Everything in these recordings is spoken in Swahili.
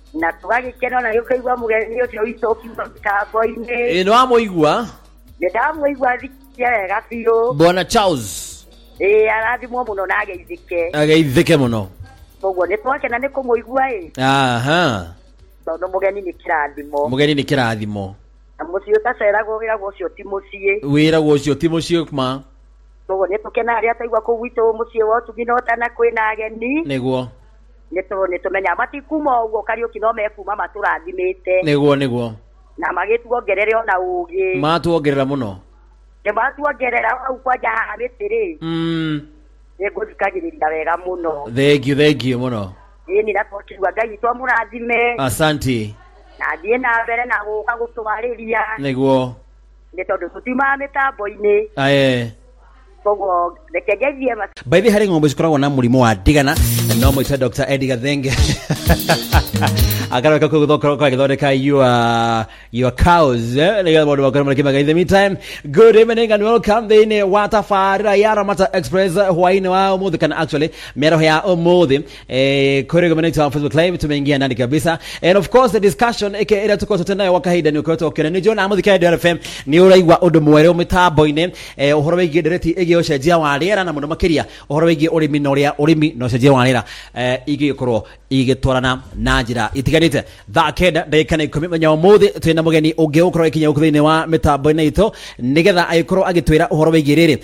na twagikena na yukaigwa mugeni ucio icoki mtambo-ini no amuigua ndamuigwa thikia wega biũ Bwana Charles arathimwo muno na ageithike muno koguo nĩ twakena nĩ kũmũigua aha tondũ mugeni nĩ kĩrathimo na mũciĩ ũtaceragwo wĩragwo ũcio ti mũciĩ ma koguo nĩ tũkena rĩrĩa taigua kũu gwitũ mũciĩ wa ũtugi no tana kwĩna ageni nĩguo nĩ tũmenya matikuma ũguo Kariũki no mekuma matũrathimĩte nĩguo na magĩtuongerere ona ũgĩ matuongerera muno nĩ matuongerera hau kwanja haha mĩtĩ-rĩ nĩngũthikagĩrĩria wega mũno thank you muno ĩni na twakiuga Ngai twamũrathime asante na thiĩ na mbere na gũka gũtũmarĩria nĩguo nĩ tondũ tũtiumaga mĩtambo-inĩ koguo reke ngeithie by the hari ng'ombe cikoragwo na mũrimũ wa ndigana no mwĩta Dr. Eddie Gathenge akaroka kũgĩthondeka your cows nĩgetha maũndũ makorwo makĩmaga. In the meantime, good evening and welcome thĩinĩ wa tabarĩra ya Ramata Express hwainĩ wa ũmũthĩ kana actually mĩaraho ya ũmũthĩ kũrĩ gũmenĩte wa Facebook Live tumeingia ndani kabisa, and of course the discussion ĩrĩa tũkorwo tũtenayo wa kahinda nĩ ũkoretwo ũkĩona nĩ John amũthikĩra Dr. FM nĩ ũraigua ũndũ mwerũ mĩtambo-inĩ ũhoro wĩgiĩ ndereti ĩgiĩ ũcenjia wa rĩera na mũno makĩria ũhoro wĩgiĩ ũrĩmi na ũrĩa ũrĩmi na ũcenjia wa rĩera igĩkorwo igĩtwarana na njĩra itiganĩte. Thaa kenda ndagĩka na 10 mũthenya ũmũthĩ twĩna mũgeni ũngĩ ũkorwo ikinya gũkũ thĩinĩ wa mĩtambo-inĩ itũ nĩgetha agĩkorwo agĩtwĩra ũhoro wĩgiĩ rĩrĩ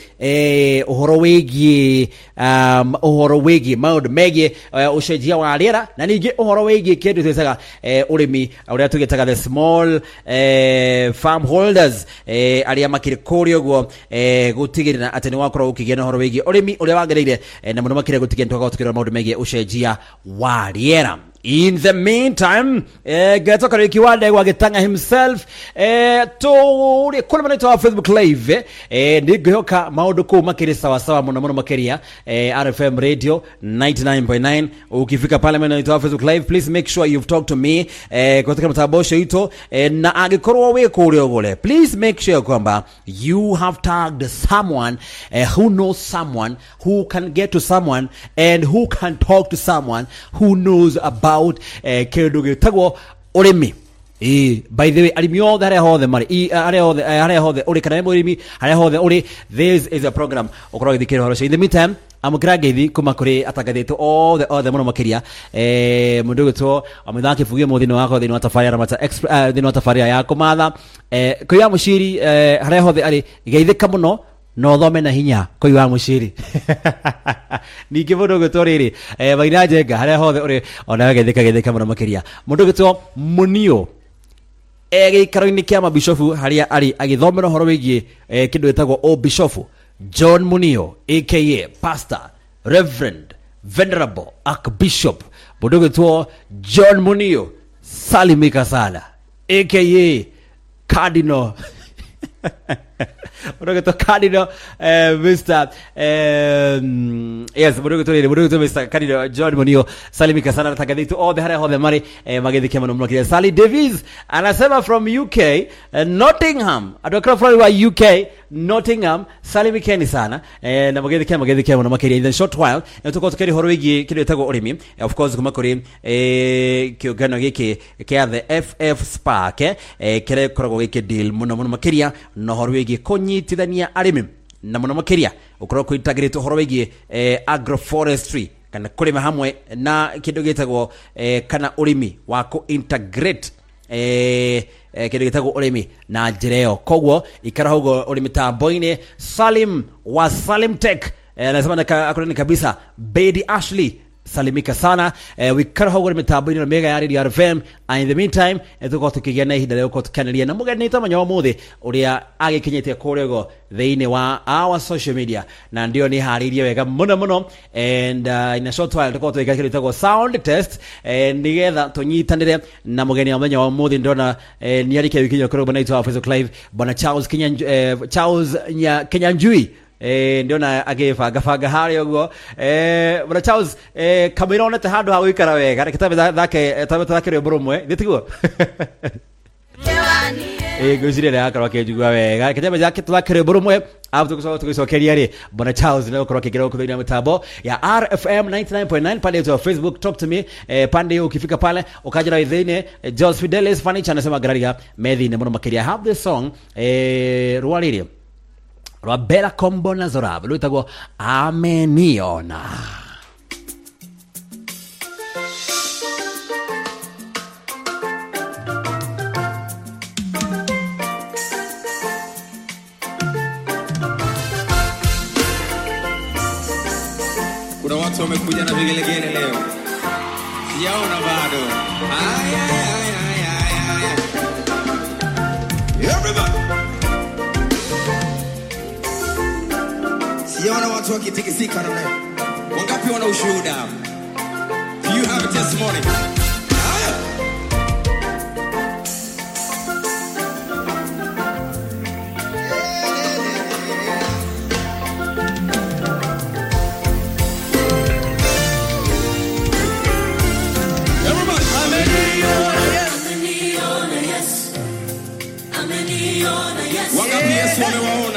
ũhoro wĩgiĩ maũndũ megiĩ ũcenjia wa rĩera na ningĩ ũhoro wĩgiĩ kĩndũ twĩtaga ũrĩmi ũrĩa tũgĩtaga the small farm holders arĩa makĩrĩ kũrĩa ũguo gũtigĩrĩra atĩ nĩ wakorwo ũkĩgĩa na ũhoro wĩgiĩ ũrĩmi ũrĩa wagĩrĩire na mũno makĩria gũtigĩrĩra tũgakorwo tũkĩrora maũndũ megiĩ ũcenjia wa rĩera. In the meantime, Geto Kariuki wande wagitanga himself to kule manito wa Facebook Live nĩngĩhoka maũndũ kũu makĩrĩ sawa sawa mũno makĩria RFM Radio 99.9 ukifika pale manito wa Facebook Live, please make sure you've talked to me katika mtambo ito na agĩkorwo wĩ kũrĩa ũgũle, please make sure kwamba you have tagged someone who knows someone who can get to someone and who can talk to someone who knows about kĩndũ gĩtagwo ũrĩmi. By the way, arĩmi othe harĩa hothe marĩ harĩa hothe ũrĩ kana mũrĩmi harĩa hothe ũrĩ, this is a program ũkorwo gĩthikĩrĩria ũhoro ũcio. In the meantime, amũkĩra ngeithi kuma kũrĩ atangathĩtwo othe mũno makĩria mũndũ gwĩtwo amũthaka kĩbugie mũthĩ wako thĩinĩ wa tabarĩra Ramata Express thĩinĩ wa tabarĩra ya kũmatha kũiwa mũciri harĩa hothe arĩ geithĩka mũno no thome na hinya kũiwa mũciri ningĩ mũndũ gwĩtwo rĩrĩ Maina Njenga harĩa hothe ũrĩ ona geithĩka mũno makĩria mũndũ gwĩtwo Mũnio gĩikaro-inĩ kĩa mabishofu harĩa arĩ agĩthomera ũhoro wĩgiĩ kĩndũ gĩtagwo ũbishofu. John Munio aka Pastor Reverend Venerable Archbishop mũndũ gwĩtwo John Munio Salimika Sala aka Cardinal Mudogeto Cardinal Mr. Yes, Mudogeto Mr. Cardinal John Munio Salimika Sana tagadhitu all the hare hothe mari magethike muno mukire. Sally Davies anasema from UK Nottingham adokra from UK Nottingham Salimikeni sana na magethike muno makire. In the short while tuko tukiri horo wigi kile tago urimi of course kuma kuri kiogano giki kia the FF Spark kire korogo giki deal muno makiria no horo wigi konyitithania arimi na muno makiria ukorwo kuitagirite horo wigi agroforestry kana kurima hamwe na kindu gitagwo kana urimi wa ku integrate kindu gitagwo urimi na njireo kogwo ikarahogo urimi tambo-ini. Salim wa Salim Tech nasema akorani kabisa Bedi Ashley Salimika sana wikarahogo urimi tambo-ini na mega ya RFM. And in the meantime tuko tukigia na ihinda leo ko tukaneria na mugeni tamanya wa muthi uria agikinyite kurego thĩinĩ wa our social media na ndio ni haririe wega muno and in a short while tuko tuika kile tagwo sound test nigetha tunyitanire na mugeni wa menya wa muthi ndona ni arike wikinya kurego na ito Facebook Live bwana Charles Kinyanjui ndiona agĩbanga harĩa ũguo bwana Charles kamera onete handũ ha gũikara wega kitabe thake rwĩmbo rũmwe thitiguo Ngwiciria nĩ akorwo akĩnjigua wega. Kĩnyama gĩake tũthakĩre mbũrũ mwe tugicokeria rĩ Bwana Charles nĩ gũkorwo akĩingĩra kũthĩinĩ mitambo ya RFM 99.9 pale ya Facebook. Talk to me pande ukifika pale ukajira thĩinĩ. Jos Fidelis Furniture anasema gararia methine mũno makĩria. Have the song rwalĩrĩ rwa Bella Combo na Zorab rwĩtagwo Ameniona. Kuna watu wamekuja na vigelegele leo. Sijaona bado. Ay. Everybody. Sijaona watu wakitikisika na leo. Wangapi wana ushuhuda? Do you have a testimony? Wangapi Yesu amewaona?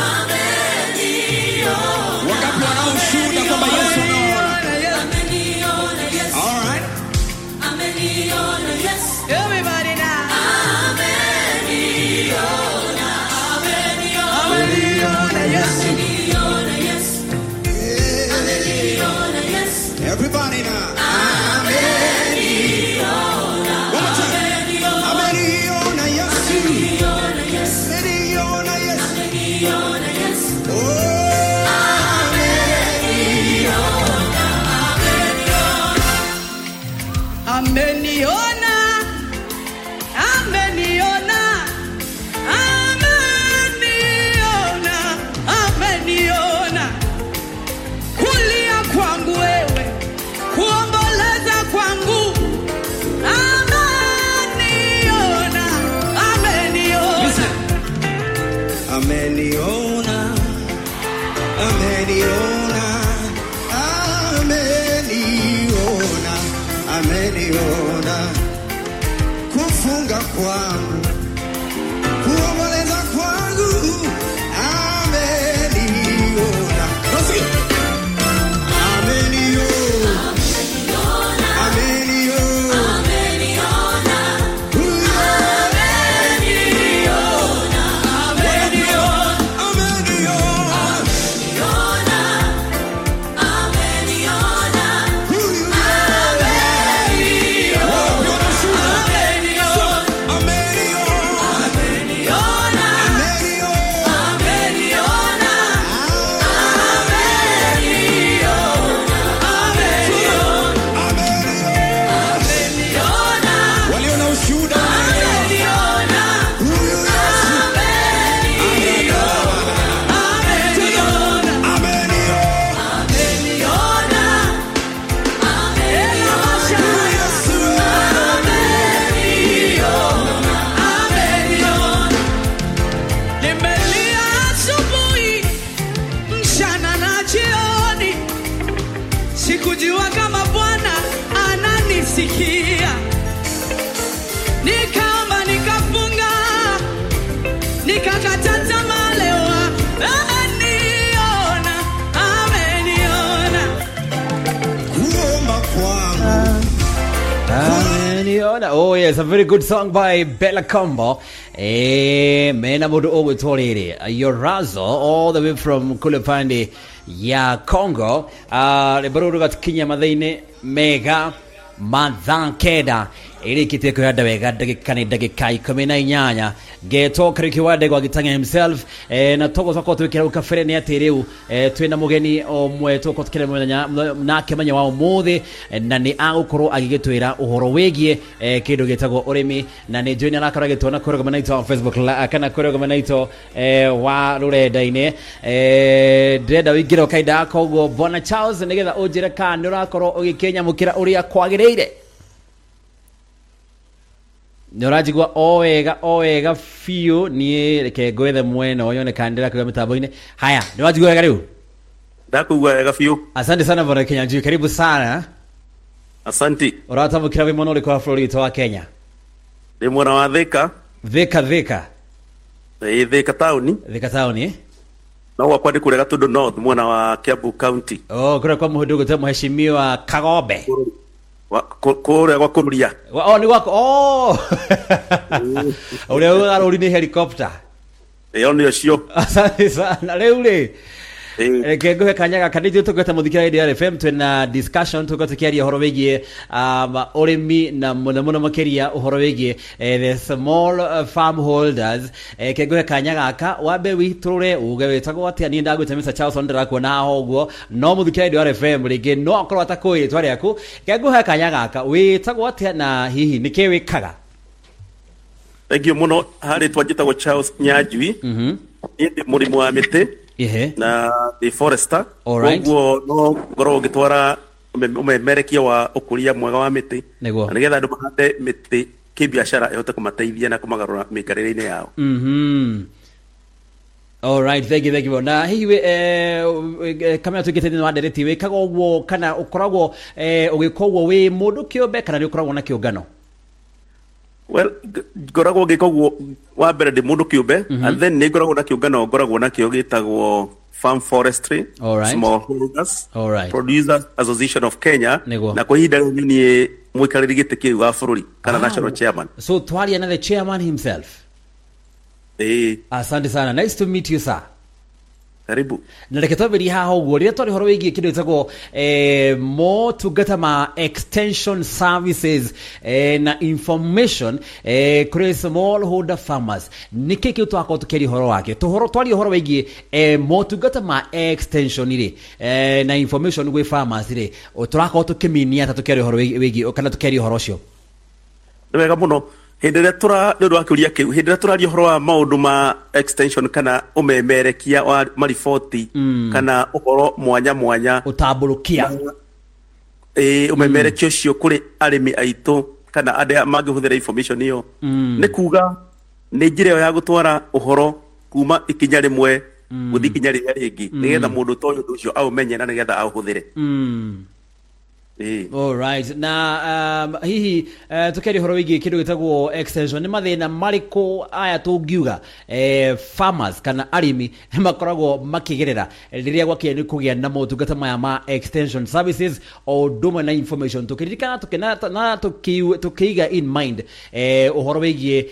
Wangapi wanaoshuhuda kwamba Yesu amewaona? All right. Everybody now. Everybody now. Ameniona. Kulia kwangu wewe, kuomboleza kwangu. Ameniona. Ameniona. Kufunga kwangu, kuomboleza kwangu. Ameniona. Sikujua kama Bwana ananisikia. Nikaomba, nikafunga, nikakata tamaa leo. Ameniona. Kuomba kwangu. Ameniona. Oh yes, a very good song by Bella Combo. Mena mudu owe tolere. Yorazo all the way from Kulepandi ya Congo. Lebarudu gat Kenya madhaine mega madhankeda. Ili kiteko ya dawega dakika 18 geto krikiwade kwa gitanga himself na toko zako twikira ukafere ni atireu twina mugeni omwe toko tukire mwanya nake manya wao mothe na ni agukoro agigitwira uhoro wegie kindu gitagwo urimi na ni join arakora gitona koro kama naito on Facebook kana koro kama naito wa rurenda-ine ndenda wingira kaida kogo Bwana Charles nigetha unjire ka ni urakoro ugikenya mukira uria kwagireire. Norajigwa oega fio ni reke gwethe mwena oyone kandira kwa mitambo-ine. Haya, norajigwa wega riu. Ndakugwa wega fio. Asante sana Bwana Kinyanjui, karibu sana. Asante. Uratambukira wi mono ri kwa Florida wa Kenya. Ndi mwana wa Thika. Thika. Thika Town no wakwa ndi kure Gatundu North mwana wa Kiambu County. Kure kwa muhudugu te mheshimiwa Kagombe kure kwa Kuria ni wako ule uri ni helicopter ndio sio. Asante sana leo Kego kanyaga kanidi tukota muthikira Radio FM twena discussion tukota kiaria horo wegie oremi na muno makeria horo wegie the small farm holders. Kego kanyaga aka wabe witure uge wetagwo atia ni ndagwite Mr. Charles Ondera ko na hoguo no muthikira Radio FM rige no akorwo atakoire twari aku kego kanyaga aka wetagwo atia na hihi nike wikaga. Thank you muno hari twajitagwo Charles Nyajui ndi murimu wa mite na the forester ogwo no ngoro gitwara umemerekia wa ukuria mwega wa miti nigetha andu mahande miti kibiashara ihote kumateithia na kumagarura mikarire-ini yao. All right, thank you. Na hiwe kamera tugite ni wadereti we kagwo kana ukoragwo ugikogwo we mundu kiombe kana ni ukoragwo na kiungano? Well, goragwo gikogwo wa mbere ndi mundu kiumbe and then ni goragwo na kiungano goragwo na kio gitagwo Farm Forestry Small Holders Producers Association of Kenya na kwa hinda ni mwikariri gite kiu wa bururi kana national chairman. So twali another chairman himself. Asante sana, nice to meet you sir. Karibu. Na reketobiri haho guo ria twari horo wigi kindu itagwo mo tugata ma extension services na information kuri small holder farmers niki kitu twako tukeri horo wake tuhoro twari horo wigi mo tugata ma extension ire na information gwe farmers ire turako tukiminia tukeri horo wigi kana tukeri horo cio wega muno hindire tura ndu akiuria kiu hindire turario horo wa maundu ma extension kana umemerekia wa marifoti kana uhoro mwanya utamburukia umemerekio cio kuri arimi aitu kana ade magihuthira information iyo ni kuga ni njire ya gutwara uhoro kuma ikinya rimwe guthi ikinya riria ringi nigetha mundu toyo ucio au menye na nigetha ahuthire. All right. Na hihi tukeri horo wigi kindu gitagwo extension ni mathina mariko aya tungiuga farmers kana arimi makoragwo makigerera riria gwake ni kugia na motungata maya ma extension services o doma na information tukiririkana tukena tukiiga in mind uhoro wigi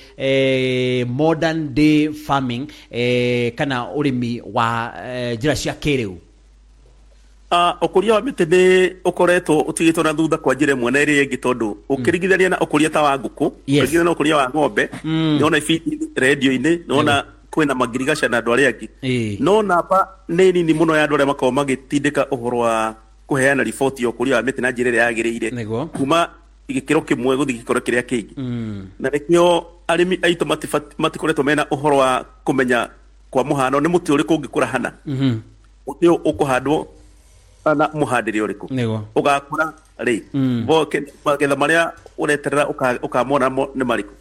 modern day farming kana urimi wa njira cia kiriu. Ukuria wa miti ni ukoretwo utigitwo na thutha kwa njira imwe na iria ingi tondu ukirigithania na ukuria ta wa nguku ukirigithania na ukuria wa ng'ombe niona radio-ini niona kwina magirigasha na andu aria angi no namba ni nini muno ya andu aria makorwo magitindika uhoro wa kuheana riboti ya ukuria wa miti na njira iria yagiriire kuma igikiro kimwe guthi gikoro kiria kingi na nikio arimi aitu matikoretwo mena uhoro wa kumenya kwa muhano ni muti uriku ungikura hana muti ukuhandwo ana muhandiri uriku ugakura ri boke magetha maria ureterera ukamona ni mariku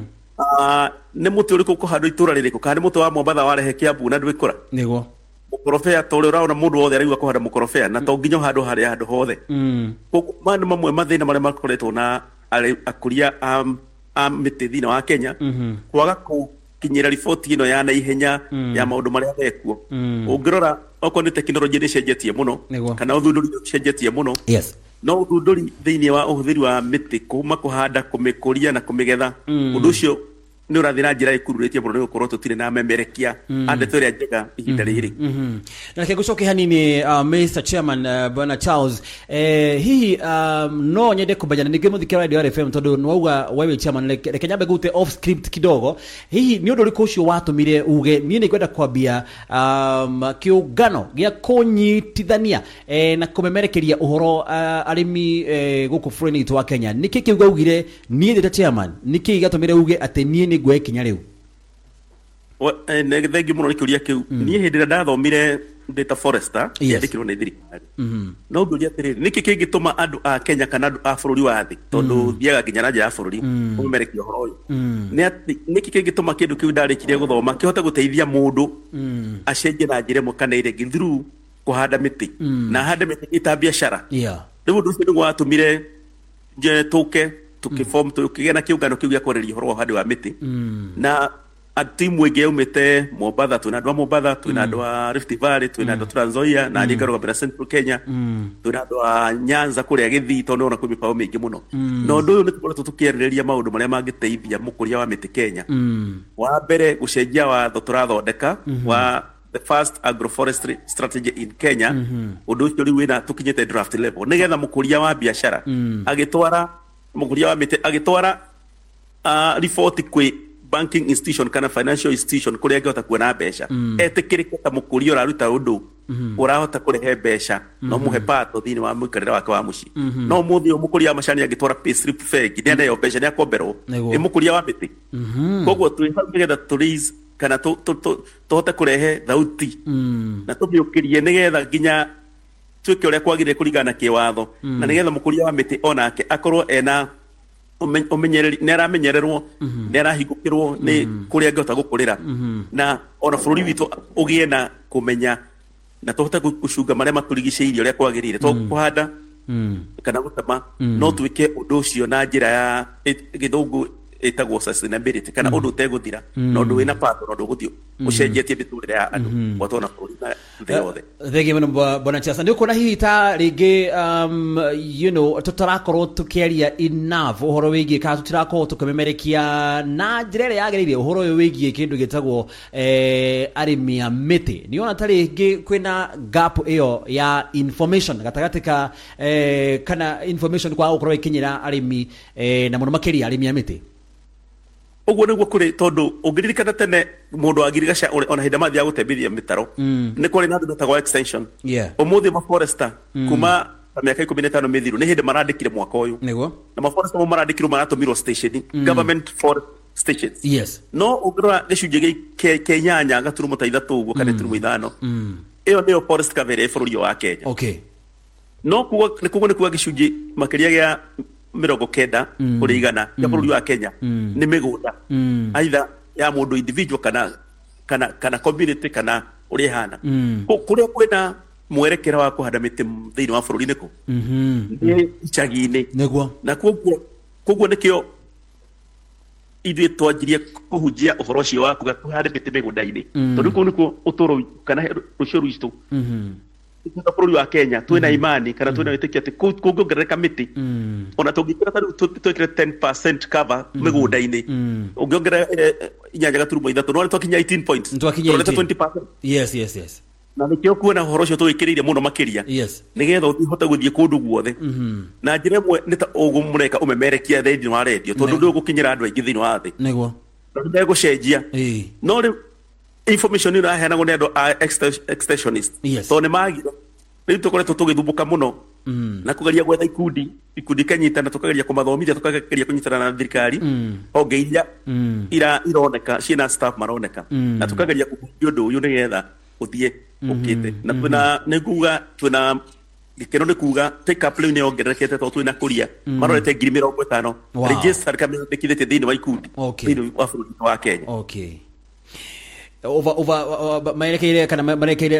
ni muti uriku kuhandwo itura ririku kana muti wa Mombatha warehe Kiambu na ndwikura nigo mukorofea tole uraona mundu wothe arigwa kuhanda mukorofea na to nginya handu haria handu hothe mandu mamwe mathina maria makoretwo na akuria miti thina wa Kenya kwaga kinyira riboti ino ya na ihenya ya maundu maria mekuo ungirora oko ni teknolojia ni cenjetie muno kana uthunduri cenjetie muno no uthunduri thiini wa uhuthiri wa miti kuma kuhanda kumikuria na kumigetha undu ucio ni urathira njira ikururitie muno ni ukorwo tutire na memerekia ande tore njega ihinda riri na kegucoke hanini Mr. Chairman Bwana Charles hihi no nyende kubajana ninge muthikira Radio FM tondu nwauga wewe chairman reke nyambe gute off script kidogo hihi ni undu rikucio watumire uge ni ni kwenda kwambia kiungano gia kunyitithania na kumemerekeria uhoro arimi guku bururi wa Kenya niki kiuga ugire ni ndeta chairman niki gatumire uge ate ni gwe kinya riu ne thengi muno nikuria kiu ni hindira ndathomire data forester yandikirwo ni thirikari no nduria tiriri niki kingituma andu a Kenya kana andu a bururi wa thi tondu thiaga nginya na njira ya bururi umerekio horo uyu ni ati niki kingituma kindu kiu ndarikire guthoma kihote guteithia mundu acenje na njira mukana ire through kuhanda miti na handa miti ita biashara riu ndu ucio niguo atumire je tuke tukiform tukigena kiungano kiu gya kwereria horo hadi wa miti na timu ege umete Mombasa, tunadwa Mombasa, tunadwa Rift Valley, tunadwa Trans Nzoia na ndikaroga bera Central Kenya, tunadwa Nyanza kule Githii tondo ona kumi pao mingi muno. No ndu uyu nitukoretwo tukierereria maundu maria mangiteithia mukuria wa miti Kenya. Wa mbere gucenjia wa turathondeka wa the first agroforestry strategy in Kenya. Undu ucio riu wina tukinyite draft level nigetha mukuria wa biashara agitwara mukuria wa miti agitwara report kwi banking institution kana financial institution kuria angihota kuona mbeca etikirike ta mukuria uraruta undu urahota kurehe mbeca no muhe pato thini wa muikarira wake wa muci no muthi mukuria macani agitwara pay slip fake ni anayo mbeca ni akomberwo mukuria wa miti koguo tuigetha turis kana tuhote kurehe thauti na tumiukirie nigetha nginya tuike uria kwagire kurigana kiwatho na nigetha mukuria wa miti onake akorwo ena umenyereri neramenyererwo nerahingukirwo ni kuria ngota gukurira na ona bururi witu ugie na kumenya na tuhota gucunga maria maturigiceirie uria kwagirire to kuhanda kana gutama no twike undu ucio na njira ya githungu etagwo sustainability kana undu uteguthira no undu wina pato no undu guthio ucenjetie miturire ya andu watona bururi na theyothe thegi muno bona chasa ndio kuna hihi ta ringi tutarakorwo tukiaria enough uhoro wigie ka tutirakorwo tukimemerekia na njira ria yagirire uhoro uyu wigie kindu gitagwo arimi a miti niona ta ringi kwina gap iyo ya information gatagatika kana information kwa ukorwo ikinyira arimi na muno makiria arimi a miti uguo niguo kuri tondu ungiririkana tene mundu agirigasha ona hinda mathi ya gutembithia mitaro ni kuri na ndu tagwa extension umuthi ma forester kuma miaka 15 mithiru ni hindi marandikire mwaka uyu niguo na ma forester mo marandikirwo maratumirwo station government forest stations no ugrwa gicunje kenyanya gaturumo ta ithatu uguo kana turumo ithano iyo niyo forest cover bururi wa Kenya no kugo ni kuga gicunje makiria gia mirongo kenda kurigana ya bururi wa Kenya ni migunda aidha ya mundu individual kana community kana uri hana kuria kwina mwerekera wa kuhanda miti thiini wa bururi niku ni ichagine niguo na kuguo nikio ithuĩ twanjirie kũhunjia ũhoro ũcio wa kuhanda mĩtĩ mĩgũnda-inĩ tondũ kũu nĩkuo ũtũũro kana rũciũ rwitũ bũrũri wa Kenya twĩna imani kana twĩna wĩtĩkio atĩ kũngĩongerereka mĩtĩ ona tũngĩkĩra ta rĩu twĩkĩre 10% cover mĩgũnda-inĩ ũngĩongerera 8.3 no twakinya 18 points twakinya 20%. Yes na nikio kuona horo cio twikiriire muno makiria nigetha uhote guthie kundu guothe na njira mwe ni ta ugumureka umemerekia thindi wa radio tondu ndu gukinyira andu aingi thini wa thi niguo ndu gucenjia no ri information ira hena ngo nendo extensionist to ne magire ni tukoretwo tugithumbuka muno na kugeria gwetha ikundi kanyitana tukageria kumathomithia tukageria kunyitana na thirikari ongeithia ironeka ciina staff maroneka na tukageria kuhunjia undu uyu nigetha uthie ukite na twina niguga twina gikeno ni kuga take up line ongerekete to twina kuria marorete 50 register kama ndikithete thini wa ikundi thini wa bururi wa Kenya over marekere kana marekere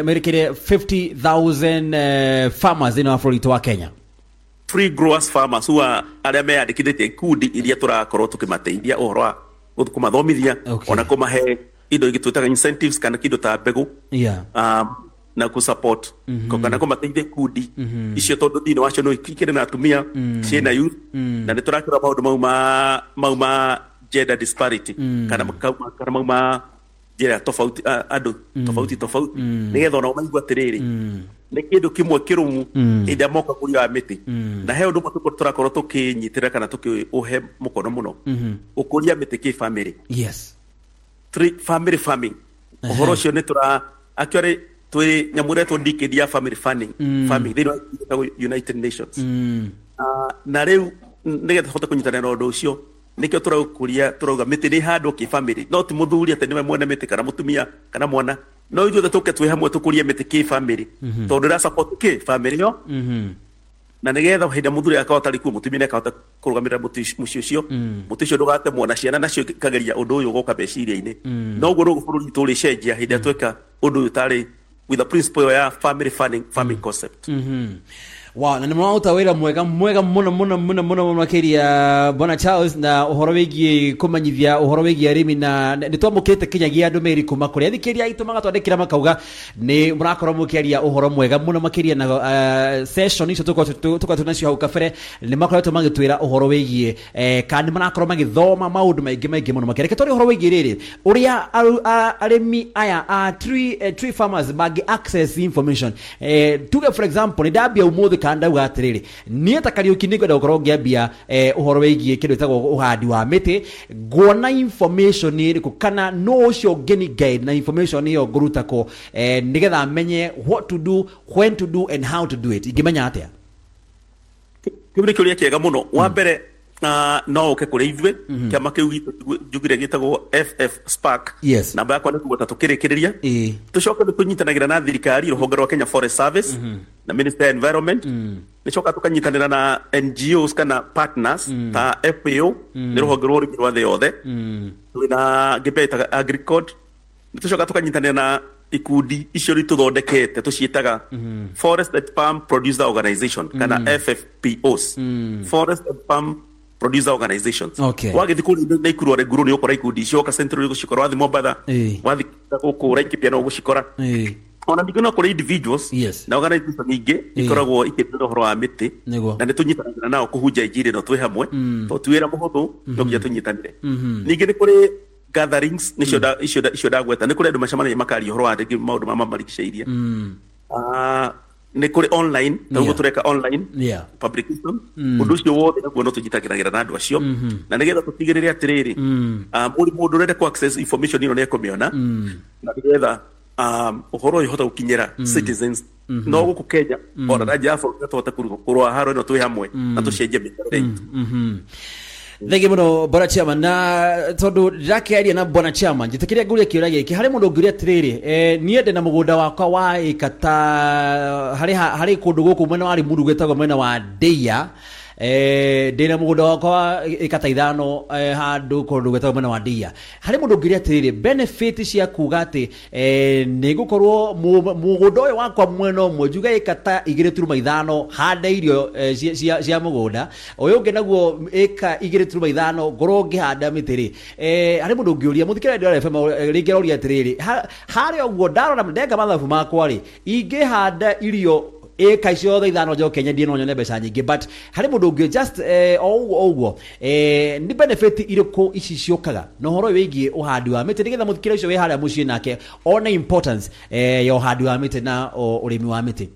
50,000 farmers in Africa wa Kenya free growers farmers who are arame adikithete ikundi iria turakorwo tukimateithia uhoro wa kumathomithia ona kumahe indo igitwetaga incentives kana kido ta mbegu na ku support kana kumateithia ikundi icio tondu thini wacio no ikikire na atumia ciena youth na ni turakira maundu mauma gender disparity kana mauma jera tofauti andu tofauti nigetha ona maigua atiriri ni kindu kimwe kirumu ida moka kuria wa miti na he undu matuko turakorwo tukinyitira kana tukiuhe mukono muno ukuria miti ki family family farming uhoro ucio ni tura actually twi nyamuretwo ndikedia family farming thini wa United Nations na riu nigetha hote kunyitana na undu ucio nikio turauga miti ni handwo ki family no ti muthuri ati niwe mwene miti kana mutumia kana mwana no ithuothe tuke twi hamwe tukurie miti ki family tondu ra support ki family yo na nigetha hinda muthuri akahota riku mutumia ne akahota kurugamira muci ucio muti ucio ndugate mwana ciana nacio kageria undu uyu goka beciria-ini no guo no bururi turi cenjia hinda tweka undu uyu tari with the principle ya family farming concept Wow, na nimauta wira mwega muno makiria Bwana Charles na uhoro wigie kumanyithia uhoro wigie arimi na nitwamukite kinyagia andu meri kuma kuri athikiria itu magatwandikira makauga ni murakorwo mukiaria uhoro mwega muno makiria na session icio tuko tunacio hau kabere ni makoretwo magitwira uhoro wigie kandi marakorwo magithoma maundu maingi muno makiria ketori uhoro wigie riri uria arimi aya tree farmers bag access information tuge for example ni dabia umuthi kanda ugatiriri nieta kariuki ni gwenda gukorwo ngiambia uhoro wigie kindu itagwo uhandi wa miti guona information ni kana no cio geni guide na information iyo guruta ko nigetha menye what to do, when to do and how to do it igimenya atia kibiri kiuria kiega muno wa mbere no uke kuri ithwe kiama kiu gitu jugire gitagwo FF Spark namba yakwa ni kugota tukirikiriria tucoka tunyitanagira na thirikari ruhonge rwa Kenya Forest Service na Ministry of Environment nicoka tukanyitanira na NGOs kana partners ta FAO ni ruhonge rwa the yothe na gibeta Agricode tucoka tukanyitanira na ikundi icio rituthondekete tuciitaga Forest and Farm Producer Organization kana FFPOs Forest and Farm Producer Organizations. Wagi thikuri na ikuru re guru ni ukora ikundi icio ka central gushikora wathi Mombasa wathi ukura ikipia no gushikora ona bigona kuri individuals na organizations nyingi ikoragwo ikithira horo wa miti na nitunyitanira nao kuhunja injiri no twi hamwe to twira muhuthu no gya tunyitanire ningi ni kuri gatherings icio da gweta ni kuri andu macamania makari horo wa ndigi maundu mama marikiceirie ni kuri online na tureka online publication undu ucio wothe naguo no tunyitagiragira na andu acio na nigetha tutigirire atiriri mundu urenda ku access information ino ne kumiona na nigetha uhoro ihota gukinyira citizens no guku Kenya ora raja Africa tota kurwa haro no twi hamwe na tucenje mitere Thegi muno Bwana Chairman na tondu rakiaria na Bwana Chairman jitikiria nguria kiura giki hari mundu nguria tiriri niende na mugunda wakwa wa ikata hari kundu guku mwena wari mundu gwetagwo mwena wa Deia ndina mugunda wakwa ikata ithano handu kundu gwetagwo mwena wa Deia hari mundu nguria tiriri benefit cia kuga ati nigukorwo mugunda uyu wakwa mwena umwe juga ikata 2.5 handa irio cia mugunda uyu ungi naguo eka 2.5 ngoro ngihanda mitiri hari mundu ngiuria muthikira ndio FM ringeroria tiriri hari oguo ndarora ndenga mathabu makwa ri ingihanda irio eka icio ithano njo Kenya ndie no nyone mbeca nyingi but hari mundu ngi just oguo ni benefit iriku ici ciokaga no horo wigie uhandi wa miti nigetha muthikira icio we haria mucie nake ona importance ya uhandi wa miti na urimi wa miti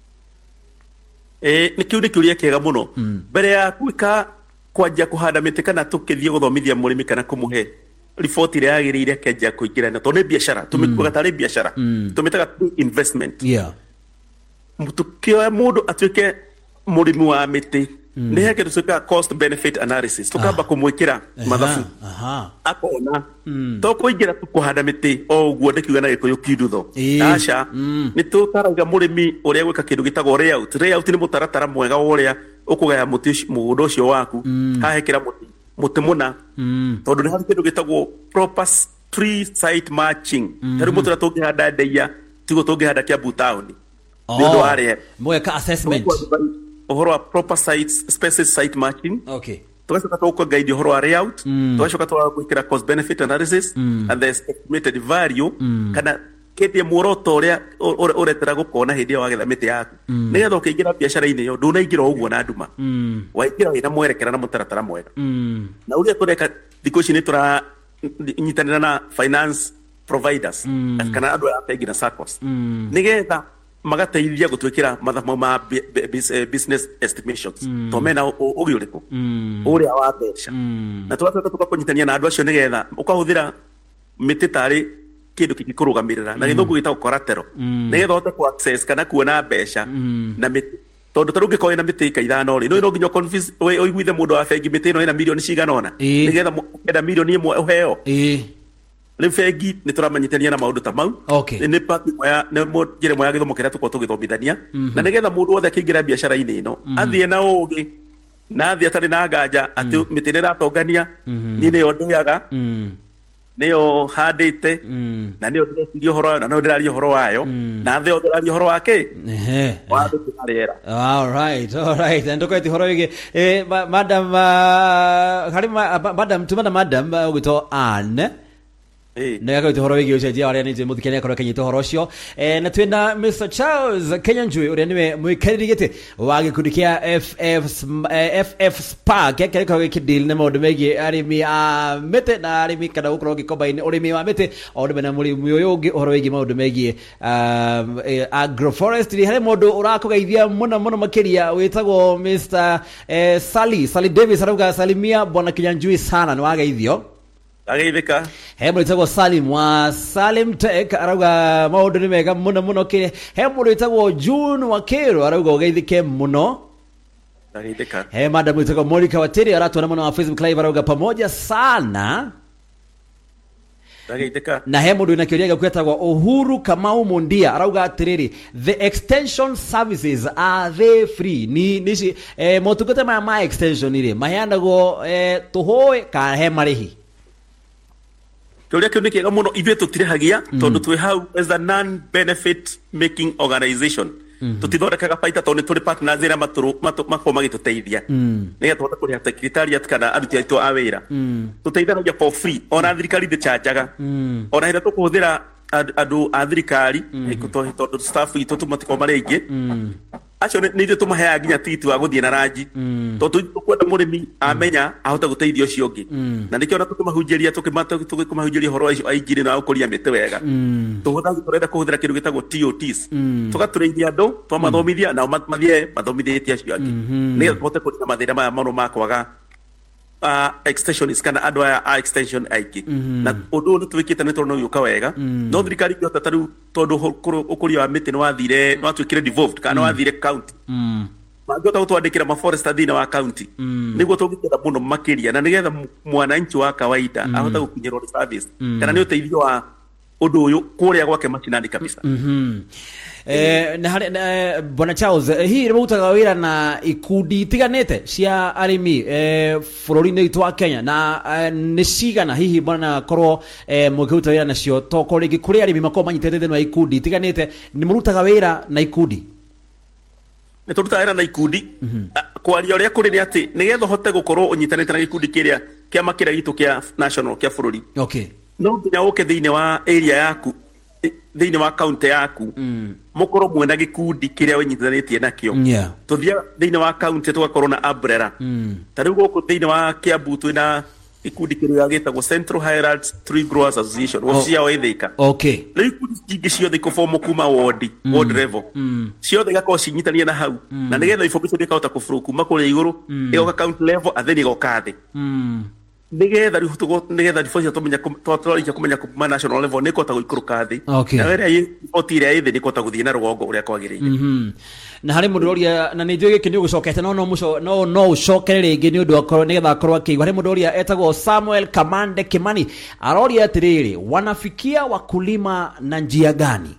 ni kiuria kiega muno mbere ya kwika kwanja kuhanda miti kana tukithie guthomithia murimi kana kumuhe report ile yagirire kenja kuingira na tone biashara tumikuga tare biashara tumetaga investment mutukio mundu atuike murimi wa miti ni heke tusuka cost benefit analysis tukamba kumwikira mathafu akona to kuingira tukuhanda miti o guo ndekiuga na gikuyu kidutho acha ni tutaraga murimi uria gwika kindu gitagwo layout ni mutaratara mwega uria ukugaya muti mugundo ucio waku hahekira muti muna tondu ni hari kindu gitagwo proper tree site matching tari mutura tungihanda Deia tigo tungihanda Kiambu town Ndio area mweka assessment ohoro proper sites species site matching tukashoka tuko guide ohoro layout tukashoka tukwikira cost benefit analysis and the estimated value kana kete muoroto uria tera gukona hindi ya wagetha miti yaku nigetha ukiingira biashara-ini yo ndunaingira uguo na nduma waingira wina mwerekera na mutaratara mwega na uria tureka thikũ ici ni tura nyitanira na finance providers kana andu a bengi na SACCOs nigetha magateithia gutwikira mathamu ma business estimations to mena ugi uriku uria wa mbeca na twataka tukakunyitania na andu acio nigetha ukahuthira miti tari kindu kingikurugamirira na githungu gitagwo collateral nigetha uhote ku access kana kuona mbeca na miti tondu tarungi ko ina miti ikaithano ri no nginya convince oiguithe mundu wa bengi miti no ina milioni cigana ona nigetha enda milioni imwe uheo le fegi ni turamanyitania na maundu ta mau ni pati moya ne mojire moya githomo kiria tuko tugithomithania na nigetha mundu wothe kingira biashara-ini ino athie na ugi na athie atari na nganja ati miti ni ratongania ni yo ndiaga neo handite na neo ndirio horo na neo ndirio horo wayo na theo ndirio horo wake wa ndikiarera. All right ndoko ti horo wige madam madam ugito Anne na yako ti horo wige ucenjia wale ni muthikene akoro kenyito horo cio na twenda Mr Charles Kenyanjui uri niwe mwikaririgite wa gikundi kia FF Spark kekere ko gikidil ne maundu megi arimi a mete na arimi kana ukoro gikombaini urimi wa mete ondu mena muri muyo ungi horo wigi maundu megi agroforestry hari mundu urakugeithia muno makiria witagwo Mr Sally Davis arauga salimia bwana Kenyanjui sana ni wageithio ageithika hemu litagwo Salim wa Salim Tech arauga maundu ni mega muno kire hemu litagwo June wa Kero arauga ugeithike muno ageithika madam litagwo Monica Wateri aratuona muno wa Facebook live arauga pamoja sana ageithika na hemu ndu inakiriaga kwetagwo Uhuru Kamau Mundia arauga atiriri the extension services are they free ni motungata ma extension ire maheanagwo tuhoe ka he marihi Kuria kiu nikiega muno ithuĩ tũtirehagia tondũ twĩ hau as a non benefit making organization tutithondekaga baita tondũ tũrĩ partners ĩrĩa makorwo magĩtũteithia nĩgetha tũhote kũrĩha secretariat kana aruti aitũ a wĩra tũteithanagia for free ona thirikari ndĩcanjaga ona hĩndĩ tũkũhũthĩra andũ a thirikari tondũ staff itũ tũmatikorwo marĩ aingĩ acio nĩ ithuĩ tũmaheaga nginya tigiti wa gũthiĩ na ranji tondũ tũkwenda mũrĩmi amenya ahote gũteithia ũcio ũngĩ na nĩkĩo ona tũkĩmahunjĩria ũhoro wa injiri na gũkũria mĩtĩ wega tũrenda kũhũthĩra kĩndũ gĩtagwo TOTs tũgatũrĩithia andũ twamathomithia nao mathiĩ mathomithĩtie acio angĩ nĩgetha tũhote kũrĩha mathĩna maya maũndũ ma kwaga extensions kana andũ a extension aingĩ na ũndũ ũyũ nĩtwĩkĩte nĩ tondũ nĩũka wega no thirikari ĩngĩhota tarĩu tondũ ũkũria wa mĩtĩ nĩwatwĩkire devolved kana nĩwathire county mangĩhota gũtwandĩkĩra maforesta thĩinĩ wa county nĩguo tũngĩkĩenda mũno makĩria na nĩgetha mwananchi wa kawaida ahota gũkinyĩrwo nĩ service kana nĩ ũteithio wa ũndũ ũyũ kũrĩa gwake macinani kabisa. Na Bwana Charles hii rimutaga wira na ikundi tiganete cia arimi bũrũri-inĩ witũ wa Kenya na nĩ cigana hihi bwana korwo mũkĩruta wĩra nacio toko rĩngĩ kũrĩ arimi makorwo manyitĩte thĩinĩ wa ikundi tiganete nĩ mũrutaga wĩra na ikundi nĩ tũrutaga wĩra na ikundi kwaria ũrĩa kũrĩ nĩ atĩ nĩgetha ũhote gũkorwo ũnyitanĩte na gĩkundi kĩrĩa kĩama kĩrĩa gitũ kĩa national kĩa bũrũri no nginya ũke thĩinĩ wa area yaku thĩinĩ wa county yaku mũkorwo mwena gĩkundi kĩrĩa wĩnyitithanĩtie nakĩo tũthia thĩinĩ wa county tũgakorwo na umbrella ta rĩu gũkũ thĩinĩ wa Kiambu twĩna gĩkundi kĩrĩa gĩtagwo Central Highlands Tree Growers Association ciao ĩthĩka rĩu ikundi ingĩ ciothe ikũbomũ kuma ward level ciothe igakorwo cinyitania na hau na nĩgetha information ĩkahota kũbũrũ kuma kũrĩa igũrũ ĩgoka county level and then ĩgoka thĩ nĩgetha riboti tũmenya twarĩkia kũmenya kuma national level nĩ kũhota gũikũrũka thĩ na wĩra riboti ĩrĩa ĩthĩ nĩ kũhota gũthiĩ na rũgongo ũrĩa kwagĩrĩire na harĩ mũndũ ũrĩa na nĩ njũĩ gĩkĩ nĩ ũgũcokete no ũcokere rĩngĩ nĩ ũndũ nĩgetha akorwo akĩigua harĩ mũndũ ũrĩa etagwo Samuel Kamande Kimani aroria atĩrĩrĩ wanafikia wakulima na njia gani?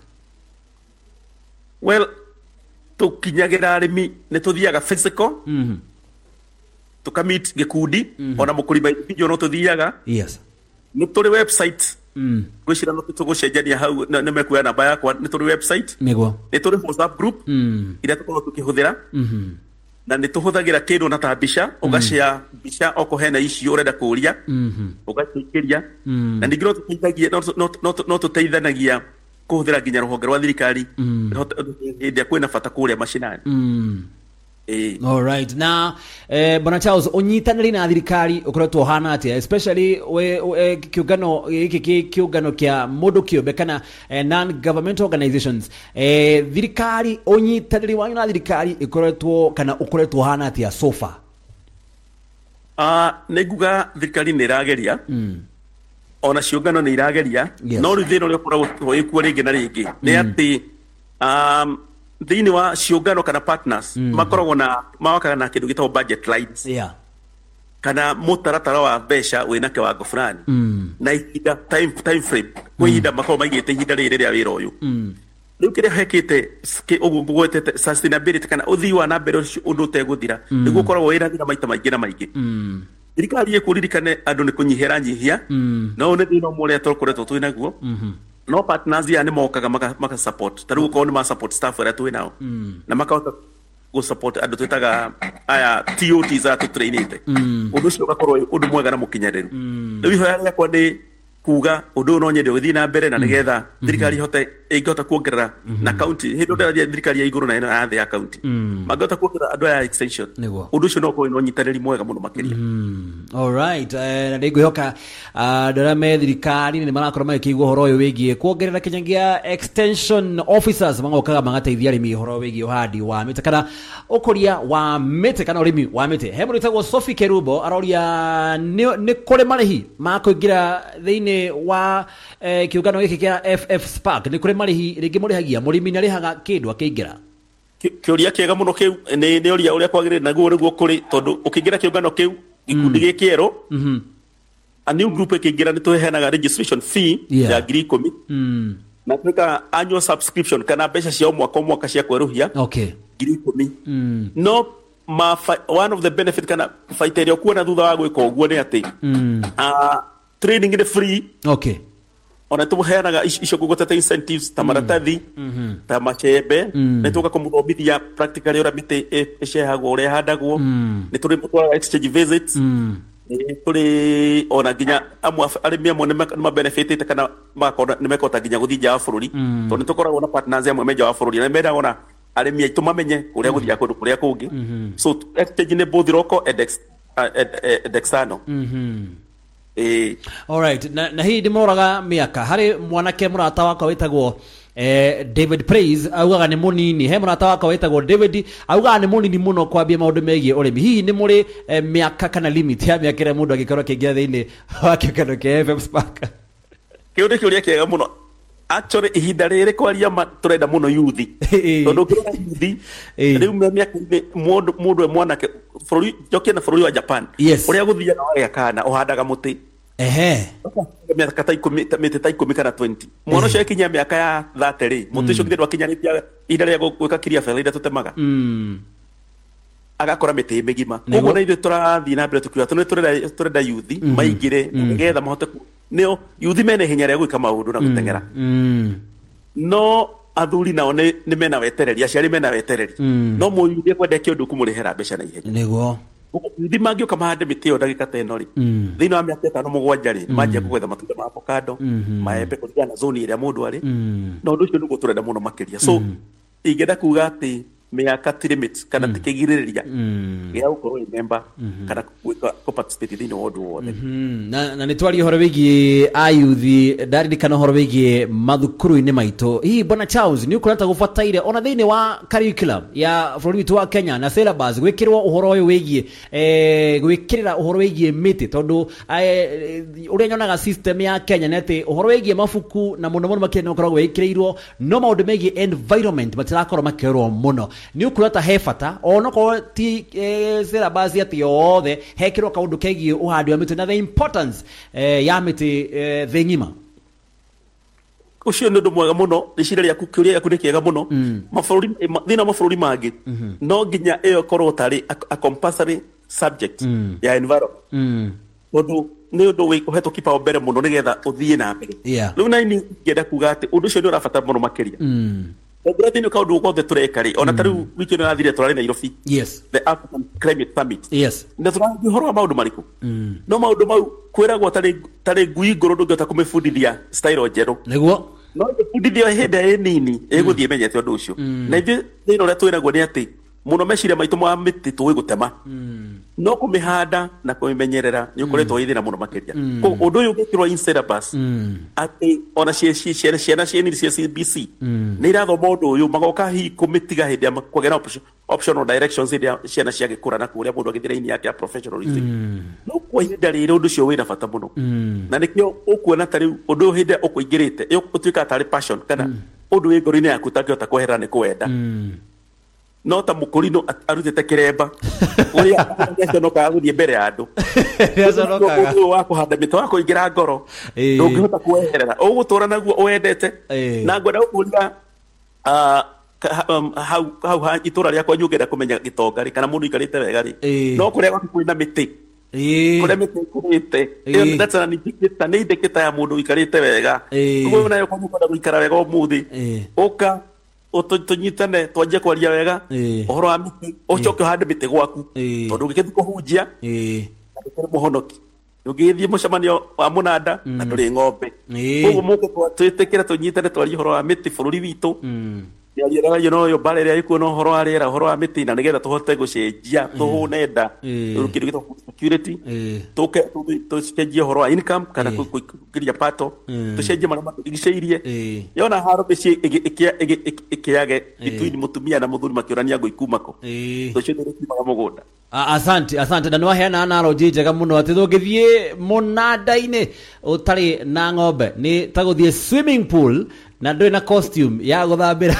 Well tũkinyagĩra arĩmi nĩ tũthiaga physical tukamit gikundi ona mũkũrima video no tuthiaga nĩ tũrĩ website gwĩcira no tũgũcenjania hau nĩ mekuoya namba yakwa nĩ tũrĩ website nĩ tũrĩ WhatsApp group iria tũkorwo tũkĩhũthĩra na nĩ tũhũthagĩra kĩndũ na ta mbica ũgashare mbica oko hena icio ũrenda kũria ũgacikĩria na ningĩ no tũteithanagia kũhũthĩra nginya rũhonge rwa thirikari hĩndĩ kwĩna bata kũrĩa macinani. All right. Now, Bwana Charles, unyitanĩri na thirikari ukoretwo hana atia, especially kiungano kĩa mũndũ kĩũmbe kana non-governmental organizations. Thirikari, unyitanĩri wanyu na thirikari ukoretwo hana atia so far? Nĩnguga thirikari nĩ ĩrageria. Ona ciũngano nĩ irageria. No rĩu thĩna ũrĩa ũkoragwo ĩkuo rĩngĩ na rĩngĩ nĩ atĩ thĩinĩ wa ciũngano kana partners makoragwo na mawakaga na kĩndũ gĩtagwo budget lines kana mũtaratara wa mbeca wĩna kĩwango fulani na ihinda time frame kwa ihinda makorwo maigĩte ihinda rĩrĩ rĩa wĩra ũyũ rĩu kĩrĩa hekĩte ũguo gwetete sustainability kana ũthii wa na mbere ũndũ ũtegũthira nĩguo ũkoragwo wĩra thĩna maita maingĩ na maingĩ thirikari ikuririkane andu ni kunyihira nyihia no ne thino mure tũkoretwo twĩ naguo no partners ya ni mokaga maka support tariu ko ni ma support staff ara twĩ nao na makahota go support andu twitaga aya TOTs atu trainite undu ucio gakorwo undu mwega na mukinyareru riu ihoya yakwa ni kuga undu no nyende uthii na mbere na nigetha thirikari hote ingota kuongerera na county hindu ndarathia thirikari ya iguru na ino ya thĩ ya county magota kuongerera andu ya extension undu ucio no ko no nyitarĩri mwega muno makiria. All right, na ndigwihoka ndara me thirikari ni marakorwo magĩkĩigua ũhoro ũyũ wĩgiĩ kuongerera kinyangia extension officers magokaga magateithia arĩmi ũhoro wĩgiĩ ũhandi wa mĩtĩ kana ũkũria wa mĩtĩ kana ũrĩmi wa mĩtĩ. He mũndũ wĩtagwo Sophie Kerubo aroria nĩ kũrĩ marĩhi ma kũingĩra thĩinĩ wa kĩũngano gĩkĩ kĩa FF Spark, nĩ kũrĩ marĩhi rĩngĩ mũrĩhagia mũrĩmi nĩ arĩhaga kĩndũ akĩingĩra? Kĩũria kĩega mũno kĩu nĩ ũria ũrĩa kwagĩrĩire naguo nĩguo kũrĩ tondũ ũkĩingĩra kĩũngano kĩu gikundi gĩkĩerũ a new group ĩkĩingĩra nĩ tũheanaga registration fee ya 10,000 na twĩka annual subscription kana mbeca cia mwaka cia kwerũhia 10,000 no one of the benefit kana faida ĩrĩa ũkuona thutha wa gwĩka ũguo nĩ atĩ training ni free. Okay. Ona tumuheanaga icio gugotete incentives ta maratathi ta machembe ne tuka kumuthomithia practically ora mite ecehagwo ore handagwo ne turi mutwa exchange visits ne turi ona ginya amwe arimi amwe ne ma benefitite kana makona ne mekota ginya guthija wa bururi to ne tukoragwo na partners amwe meja wa bururi ne mera ona arimi aitu mamenye uria guthia kundu kuria kungi so exchange ne both local and external. All right, na hii ndimoraga miaka hari mwanake murata wako wetagwo David Praise augaga ni munini. He murata wako wetagwo David augaga ni munini muno kwambia maundu megie urimi. Hii ni muri miaka kana limit ya miaka ĩrĩa mundu agikorwo kĩingĩra thĩinĩ wa kĩũngano kĩa FF Spark? Kĩũndũ kĩũria kĩega muno actually ihinda rĩrĩ kwaria turenda muno yuthi tondu kĩrĩa yuthi rĩu miaka mundu mwanake bũrũri jokia na bũrũri wa Japan ũrĩa gũthiaga wagĩa kana ũhandaga mũtĩ miaka ta 10 mĩtĩ ta 10 kana 20 mwana ũcio akinya miaka ya 30 rĩ mũtĩ ũcio ngĩthĩrwo akinyanĩtie ihinda rĩa gwĩka kiria bela iria tũtemaga agakora mĩtĩ mĩgima koguo na ithuĩ tũrathiĩ na mbere tukiuga tũrenda yuthi maingĩre nĩgetha mahote nĩo yuthi mena hinya rĩa gwĩka maũndũ na gũteng'era no athuri nao nĩ mena wetereri aciari mena wetereri no mũyuthi kwenda kĩũndũ kũmũrĩhera mbeca na ihenya nĩguo yuthi mangĩũka mahande mĩtĩ ĩyo ndagĩka ta ĩno rĩ thĩinĩ wa mĩaka 5-7 rĩ manjia kũgetha matunda ma avocado maembe kũringana na zoni ĩrĩa mũndũ arĩ na ũndũ ũcio nĩguo tũrenda mũno makĩria so ingĩenda kuga atĩ miaka limit kana tikigirĩrĩria gĩa gũkorwo member kana participate thĩinĩ wa ũndũ wothe na nĩ twaria ũhoro wĩgiĩ ayuthi ndaririkana ũhoro wĩgiĩ mathukuru-inĩ maitũ. Hihi Bwana Charles nĩ ũkũreta gũbataire ona thĩinĩ wa curriculum ya bũrũri witũ wa Kenya na syllabus gwĩkĩrwo ũhoro ũyũ wĩgiĩ gwĩkĩrĩra ũhoro wĩgiĩ mĩtĩ tondũ ũrĩa nyonaga system ya Kenya nĩ atĩ ũhoro wĩgiĩ mabuku na mũno mũno makĩria nĩ ũkoragwo wĩkĩrĩirwo no maũndũ megiĩ environment matirakorwo makĩrorwo mũno. Nĩ ũkũreta he bata onokorwo ti syllabus ati yothe hekĩrwo kaũndũ kegiĩ ũhandi wa mĩtĩ na the importance ya mĩtĩ thĩ ng'ima? Ũcio nĩ ũndũ mwega mũno rĩciria rĩaku kĩũria gĩaku nĩ kĩega mũno mabũrũri thĩinĩ wa mabũrũri mangĩ no nginya ĩyo ĩkorwo tarĩ a compulsory subject ya environment tondũ nĩ ũndũ ũhetwo kipaumbele mũno nĩgetha ũthiĩ na mbere. Rĩu na niĩ ngĩenda kuga atĩ ũndũ ũcio nĩ ũrabatara mũno makĩria Obrä thä kaå ndå gothe tå reka rä ona tarä u wiki ä no nathire tå rarä Nairobi the African Climate Summit na tå rarä horo wa maå ndå marä kå no maå ndå mau kwä ragwo tarä ngui ngå rå ndå ngä hota kå mä bundithia style njerå no bundithia hä ndä ä nini ä gå thiä menyete å ndå å cio na ithuä thä ä no å rä a twä naguo nä atä må no meciria maitå ma mä tä tå gå tema no kå mä handa na kå mä menyerera nä å koretwo wä thä na må no makä ria å ndå å yå å gä kä rwo syllabus atä ona ciana cienini cia CBC nä irathoma å ndå å yå magoka hihi kå mä tiga hä ndä ya kwagä na optional directions hä ndä ya ciana ciagä kå ra na kå rä a må ndå agä thä raini yake ya professionalism no kwa ihinda rä rä å ndå å cio wä na bata må no na nä kä o å kuona tarä u å ndå å hä ndä å kå ingä rä te å tuä kaga tarä passion kana å ndå wä ngoro-inä yaku tangä hota kwehera nä kå wenda no ta mukurino arutete kiremba uria aconokaga guthie mbere ya andu aconokaga wa kuhanda mito wa kuingira ngoro ndungihota kueherera ugutura naguo wendete na ngwenda gukuria hau itura riakwa nyungenda kumenya gitonga ri kana mundu ikarite wega ri no kuria gwaku kwina miti kore mete iyo that's an indicator ni indicator ya mundu ikarite wega kuko nayo kwa mundu guikara wega umuthi oka utonyitane twaje kwaria wega ohoro wa miti ochoke hande miti gwaku tondu gikithi kuhunjia ndikere muhonoki ugithie mucemanio wa munanda na nduri ng'ombe koguo muke twitikira tunyitane twarie horo wa miti bururi witu yariera yo bare ria ikuo no horo wa riera horo wa miti na nigetha tuhote gucenjia tuhune nda rukiru gito security tuke tucenjie horo wa income kana kugiria pato tucenjie marama igiceirie yona haro beci ikiage itwini mutumia na muthuri makiorania ngo ikumako tucenjie kimaga mugunda. Asante na nwaheana analogy njega muno ati thungithie munanda-ini utari na ng'ombe ni ta guthie swimming pool na ndui na costume ya guthambira.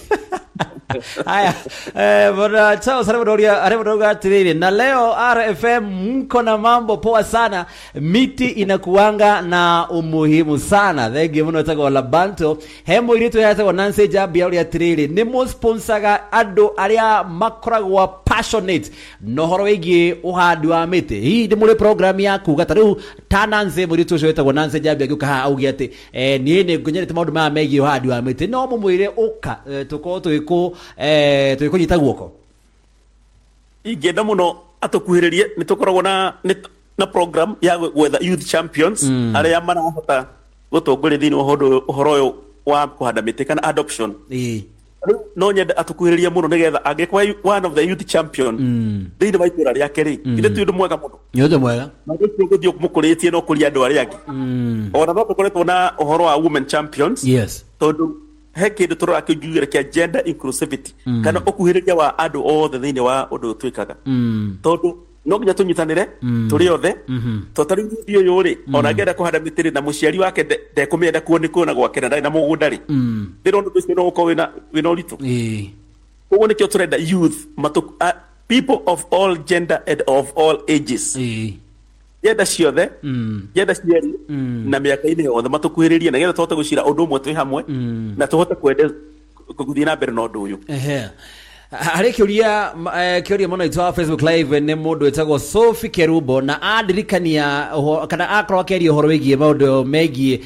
Haya, bwana Charles arebodoria atiriri na leo RFM mko na mambo poa sana. Miti inakuanga na umuhimu sana. Thenge muno tago Labanto hemo iritu yatagwo Nancy Jabia uri atiriri ni mo sponsaga ando aria makoragwa passionate no horo wigi uhandi wa miti. Hii ndi muri program yaku gatariu tananze muritu ucio yatagwo Nancy Jabia guka augi ati ni ngunyerete maundu ma megi uhandi wa miti no mumwire uka tuko tuiku tuikunyita guoko ingenda muno atukuhiririe nitukoragwo na program ya gwetha youth champions aria marahota gutongore thini uhoro uyu wa kuhanda miti kana adoption no nyenda atukuhiririe muno nigetha angekwa one of the youth champion thini wa itura ria keri inde tu mwega muno nyodo mwega na guthio mukuritie no kuria andu aria angi ona no tukoretwo na uhoro wa women champions tondu heke ndo toro akijuira kia gender inclusivity kana okuhiriria wa andu othe thini wa undu twikaga tondu no nginya tunyitanire turi othe totari ndio yori ona ngenda kuhanda mitiri na muciari wake ndekumenda kuona gwake ndai na mugunda ri ndiro ndu tcio no ko wina uritu ugo nikyo turenda youth people of all gender and of all ages yenda ciothe yenda cieri na miaka-ini yothe matukuhiririe na getha tuhote gucira undu umwe twi hamwe na tuhote kwende guthii na mbere na undu uyu. Hari kiuria muno itwa Facebook live ni mundu etagwo Sophie Kerubo na adirikania kana akorwo akeria horo wigie maundu megie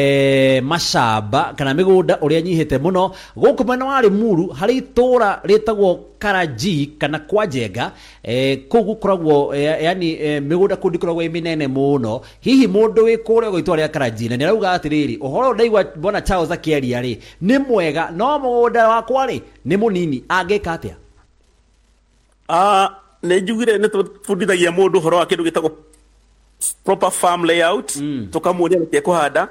macamba kana migunda uria nyihite muno guku mwena wa Limuru hari itura ritagwo Karaji kana Kwajenga kugu koragwo yani migunda kundi koragwo iminene muno hihi mundu wi kuria go itwa ria Karaji na ni arauga atiriri uhoro ndaigwa bona Charles akeria ri ni mwega no mugunda wakwa ri ni munini ageka atia ne jugire ne tufundithagia mundu horo wa kindu gitagwo proper farm layout tukamuria ke kuhanda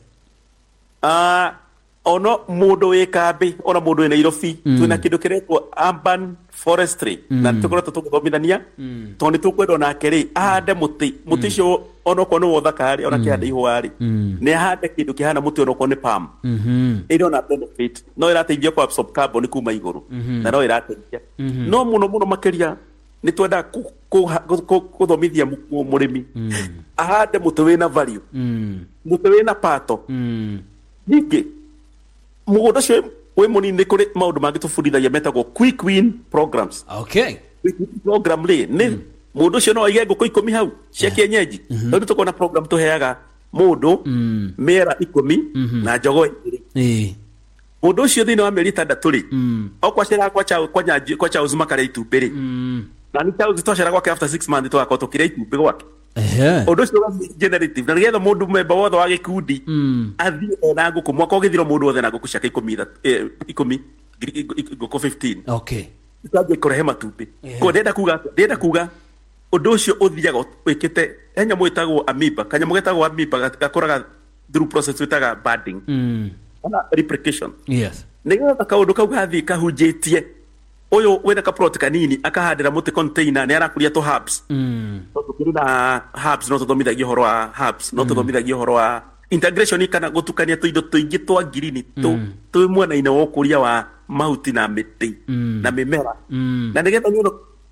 ono mundu wi kambi ona mundu wi Nairobi twina kindu kiretwo urban forestry na tukoretwo tuguthomithania tondu tukwenda na keri ahande muti cio ono ko no thakari ona kihande ihwari ne ahande kindu kihana muti ono ko ni palm ino na benefit no irateithia ku absorb carbon kuma iguru na no irateithia no muno makeria ni twenda kuthomithia murimi ahande muti wina value muti wina pato ningi mugunda cio we munini kuri maundu mangi tufundithagia metagwo quick win programs. Program le ni mundu cio no aige nguku 10 hau cia kienyeji tondu tukona program tuheaga mundu mera 10 na njogo 2 mundu cio thini wa meri 6 ri okwacira kwa cha uzuma kare itumbĩ ri na ni cha uzitwacira gwake after 6 months twakwa tukire itumbĩ gwake undu cio generative na nigetha mundu memba wothe wa gikundi athie na nguku mwaka ugithiro mundu wothe na nguku ciake 10 nguku 15 itaje kurehe matumbĩ ko ndenda kuga undu ucio uthiaga wikite enya mwitagwo amoeba kanyamu getagwo amoeba gakoraga through process witaga budding ona replication nigetha kaundu kau gathii kahunjitie uyu wena ka plot kanini akahandira muti container ni arakuria to herbs tukiri na herbs no tuthomithagia horo wa herbs no tuthomithagia horo wa integration kana gutukania tuindo tuingi twa green tu mwena ina wo kuria wa mahuti na miti na mimera na nigetha nyono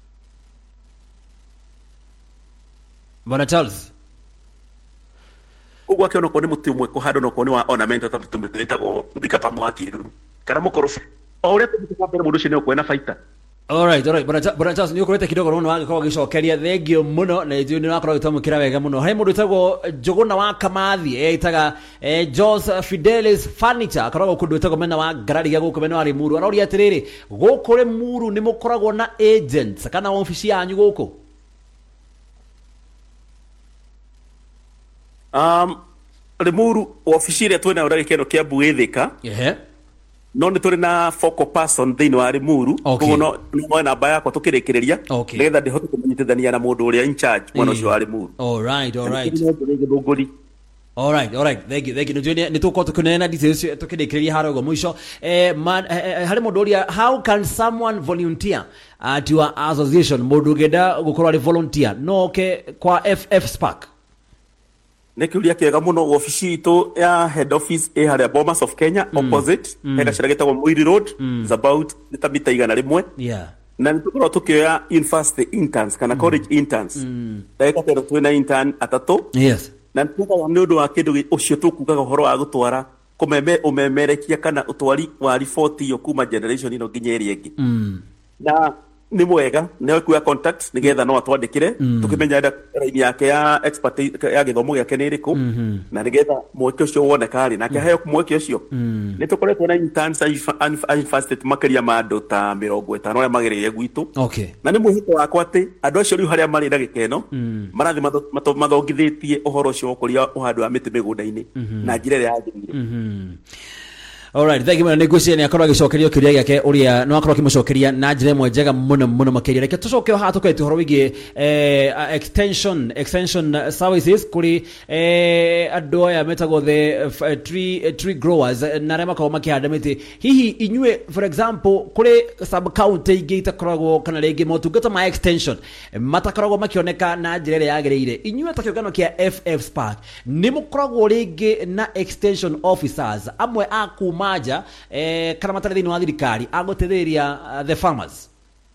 Bwana Charles ugwa kiono ko ni muti umwe kuhanda no ko ni wa ornamental tumitumitagwo thika pamwaki kana mukorofi ore tutika mbere mundu cio ni kwena faita Alright. Bwana Charles ni ukurete kidogo rono wange kwa gicokeria thengio muno na ithu ni wakorwo gitamukira wega muno. He mundu tagwo Njuguna wa Kamathi itaga Jos Fidelis Furniture akoragwo kundu tagwo mena wa Ngarari guku mena wa Limuru. Arori atiriri guku Limuru ni mukoragwo na agents kana ofisi yanyu guku? Limuru ofisi ire twena urage keno kia Buithika. No ni turi na focal person thini wa Limuru koguo no namba yakwa tukirikiria nigetha ndihote kumenyithania na mundu uria in charge mwana ucio wa Limuru. Alright. Thank you. Ni tuko tukunena details tukirikiria haro mwisho. Hali mundu uria, how can someone volunteer at your association? Mundu geda gukorwo ari volunteer no kwa FF Spark? Nekiulia kiega muno ofisi ito ya head office haria Bomas of Kenya opposite hega shirageta Muiri Road is about mita 100 na nitukorwo tukioya university interns kana college interns daika pero twina intern atatu na nitukorwo ni undu wa kindu ucio tukugaga uhoro wa gutwara umemerekia kana utwari wa report yo kuma generation ino nginya eri ingi na ni mwega ne kuya contact nigetha no atwandikire tukimenya raini yake ya expert ya githomo gyake ni iriku na nigetha mweke ucio wone kari na kehayo mweke ucio ni tukoretwo na interns university makeria mando ta 50 ya magereye gwitu na ni muhito wakwa ati andu acio riu haria mari na gikeno marathi mathongithitie uhoro ucio kuria uhandu wa miti migunda-ini na njira ya njirire. Alright, thank you man. Negotiate ni akorwa gicokerio kiria giake uria no akorwa kimucokeria na njira imwe njega muno makeria. Reke tucoke ha tuketu horo wigi extension services kuri andu aya metagwo the tree growers na rema kwa makihanda miti. Hihi inyue for example kuri sub county ingi itakoragwo kana rege motungata ma extension matakoragwo makioneka na njira ya yagereire. Inyue takiogano kia FF Spark ni mukoragwo rege na extension officers amwe akuma maja kana matare thini wa thirikari agotetheria the farmers?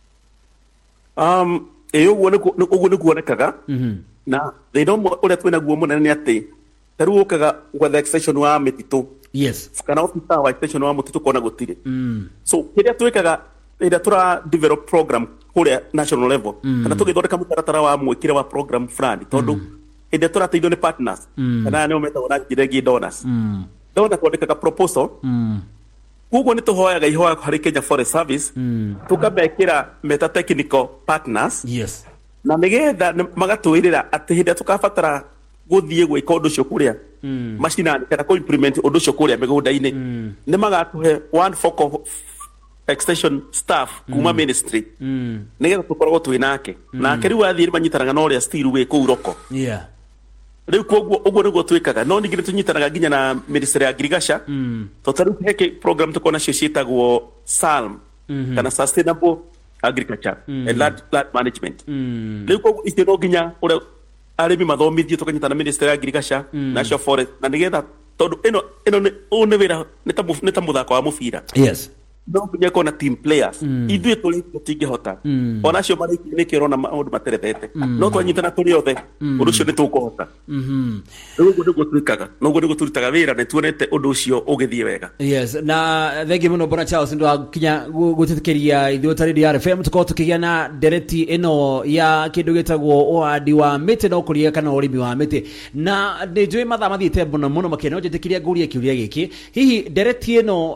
Uguo ni kuonekaga na thina uria twina guo munene ni ati taru ukaga gwetha extension wa mititu kana officer wa extension wa mititu kona gutire so kiria twikaga ira tura develop program kuria national level kana tugithondeka mutaratara wa mwikire wa program fulani tondu inde turateithio ni partners kana ni umeta ona jiregi donors ndona kwandika proposal kugo ni tuhoyaga ihoya hari Kenya Forest Service tukabekira meta technical partners na nigetha magatwirira ati hinda tukabatara guthie gwika undu cio kuria machinani kana ko implement undu cio kuria migunda-ini ni magatuhe one focal extension staff kuma ministry nigetha tukorwo twinake nake riu athiri manyitanaga no ria still we ku roko riu koguo uguo niguo twikaga no ningire tunyitanaga nginya na ministry ya agriculture totari heke program tukona cio ciitagwo SALM kana sustainable agriculture and land management riu koguo icio no nginya ure arimi mathomithio tukanyita na ministry ya agriculture national forest na nigetha tondu ino ni wira ni ta muthako wa mubira no nginya kona team players ithuĩ tũrĩ tũtingĩhota ona cio marĩ nĩkĩrona maũndũ materethete no twanyitana tũrĩ othe ũndũ ũcio nĩ tũkũhota rĩu ũguo nĩguo twĩkaga na ũguo nĩguo tũrutaga wĩra na tuonete ũndũ ũcio ũgĩthiĩ wega. Na thengi mũno Bwana Charles ndio akinya gũtĩkĩria ithuĩ ta Radio RFM tukorwo tũkĩgĩa na ndereti ĩno ya kĩndũ gĩtagwo ũhandi wa mĩtĩ na ũkũria kana ũrĩmi wa mĩtĩ na nĩnjũĩ mathaa mathiĩte mũno makĩria no njĩtĩkĩria ngũria kĩũria gĩkĩ hihi ndereti ĩno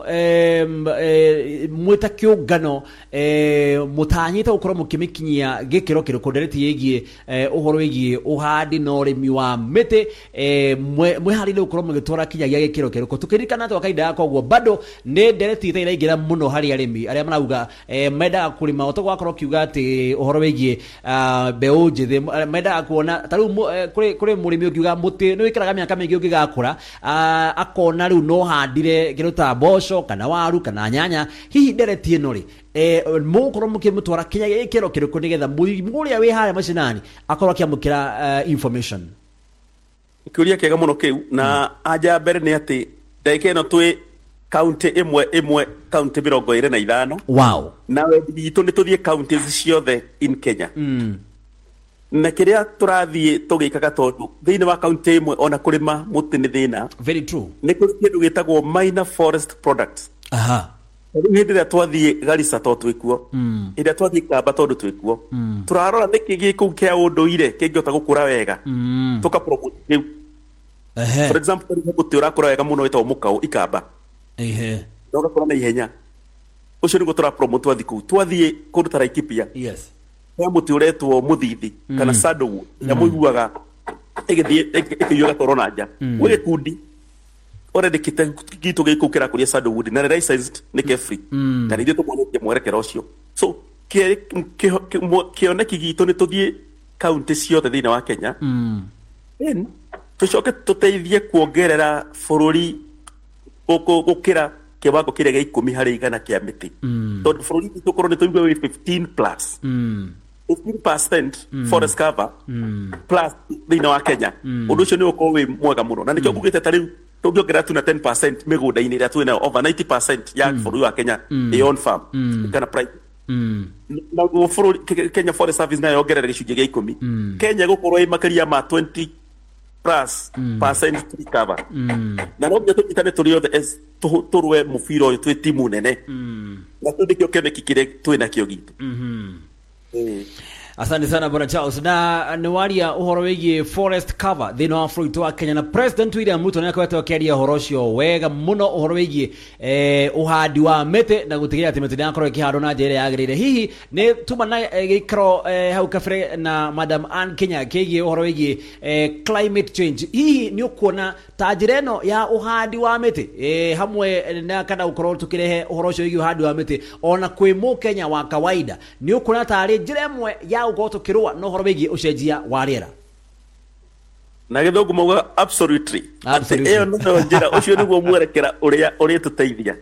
mwita kiungano mutanyita ukorwo mukimikinyia gikiro kiriko ndereti yegie uhoro yegie uhandi na urimi wa miti mweharire ukorwo mugitwara kinyagia gikiro kiriko tukirikana twa kaida yako guo bado ne ndereti ita iraingira muno hari arimi aria marauga menda kurima otogwa akorwo kiuga ati uhoro yegie beu njithi menda kuona taru kuri murimi ukiuga muti no wikiraga miaka mingi ungigakura akona riu no handire kiruta mboco kana waru kana nyanya hihi ndereti ĩno rĩ mukorwo mukimutwara kinya gikiro kiriko nigetha muria wi haya macinani akorwo akiamukira information kiuria kega muno kiu na anja mbere ni ati ndeke no twi county imwe county 25 wow na wendi itu ni tuthie counties ciothe in Kenya na kiria turathie tugikaga tondu thiini wa county imwe ona kurima muti ni thina very true ni kindu gitagwo minor forest products Hĩndĩ twathie Garissa to twikuo hĩndĩ twathie Kamba tondu twikuo turarora niki giku kia unduire kingiota gukura wega tuka promote riu for example muti urakura wega muno wetwa mukau Ikamba ndoga kora na ihenya ucio niguo tura promote twathie kundu ta Laikipia ya muti uretwo Muthithi kana Sado ya muiguaga ikiyuga torona nja we kundi already kitu giku kira kuria Sado Wood na licensed ni free na ndio tukonetie mwerekero ucio so kioneki gitu ni tuthie county ciothe thina wa Kenya then tucoke tuteithie kuongerera bururi gukira kiwango kire gia 10 hari 100 kia miti tondu bururi tukorwo ni tuigwe 15% forest cover plus thina wa Kenya undu ucio ni ukorwo wi mwega muno na nikio ngugite tariu tungiongerera tu na 10% migunda-ini iria twina over 90% ya bururi wa Kenya on farm kana private na bururi Kenya Forest Service na yongerera gicunjĩ gia 10 Kenya gukorwo i makaria ma 20% cover na no nyitane turi othe turwe mufiro uyu twi timu nene na tundikio keneki kire twina kio gitu Asante sana Bwana Charles na niwaria uhoro wigie forest cover thina wa bũrũri wa Kenya na President William Ruto nĩ akoretwo akĩaria ũhoro ũcio wega mũno ũhoro wigie uhandi wa mĩtĩ na gũtigĩrĩra atĩ mĩtĩ nĩyakorwo ĩkĩhandwo na njĩra yagĩrĩire hihi nĩ tuma na gĩikaro hau kabere na Madam Anne Kenya kĩgie ũhoro wigie climate change hihi nĩ ũkuona ta njĩra ĩno ya uhandi wa mĩtĩ hamwe na kana gũkorwo tũkĩrehe ũhoro ũcio wigie uhandi wa mĩtĩ ona kwĩ Mũkenya wa kawaida nĩ ũkuona ta arĩ njĩra ĩmwe ya ugoto kirwa no horo wigie ucenjia wa riera na githungu mauga absolutely eyo no njira ucio niguo mwerekera uria tuteithia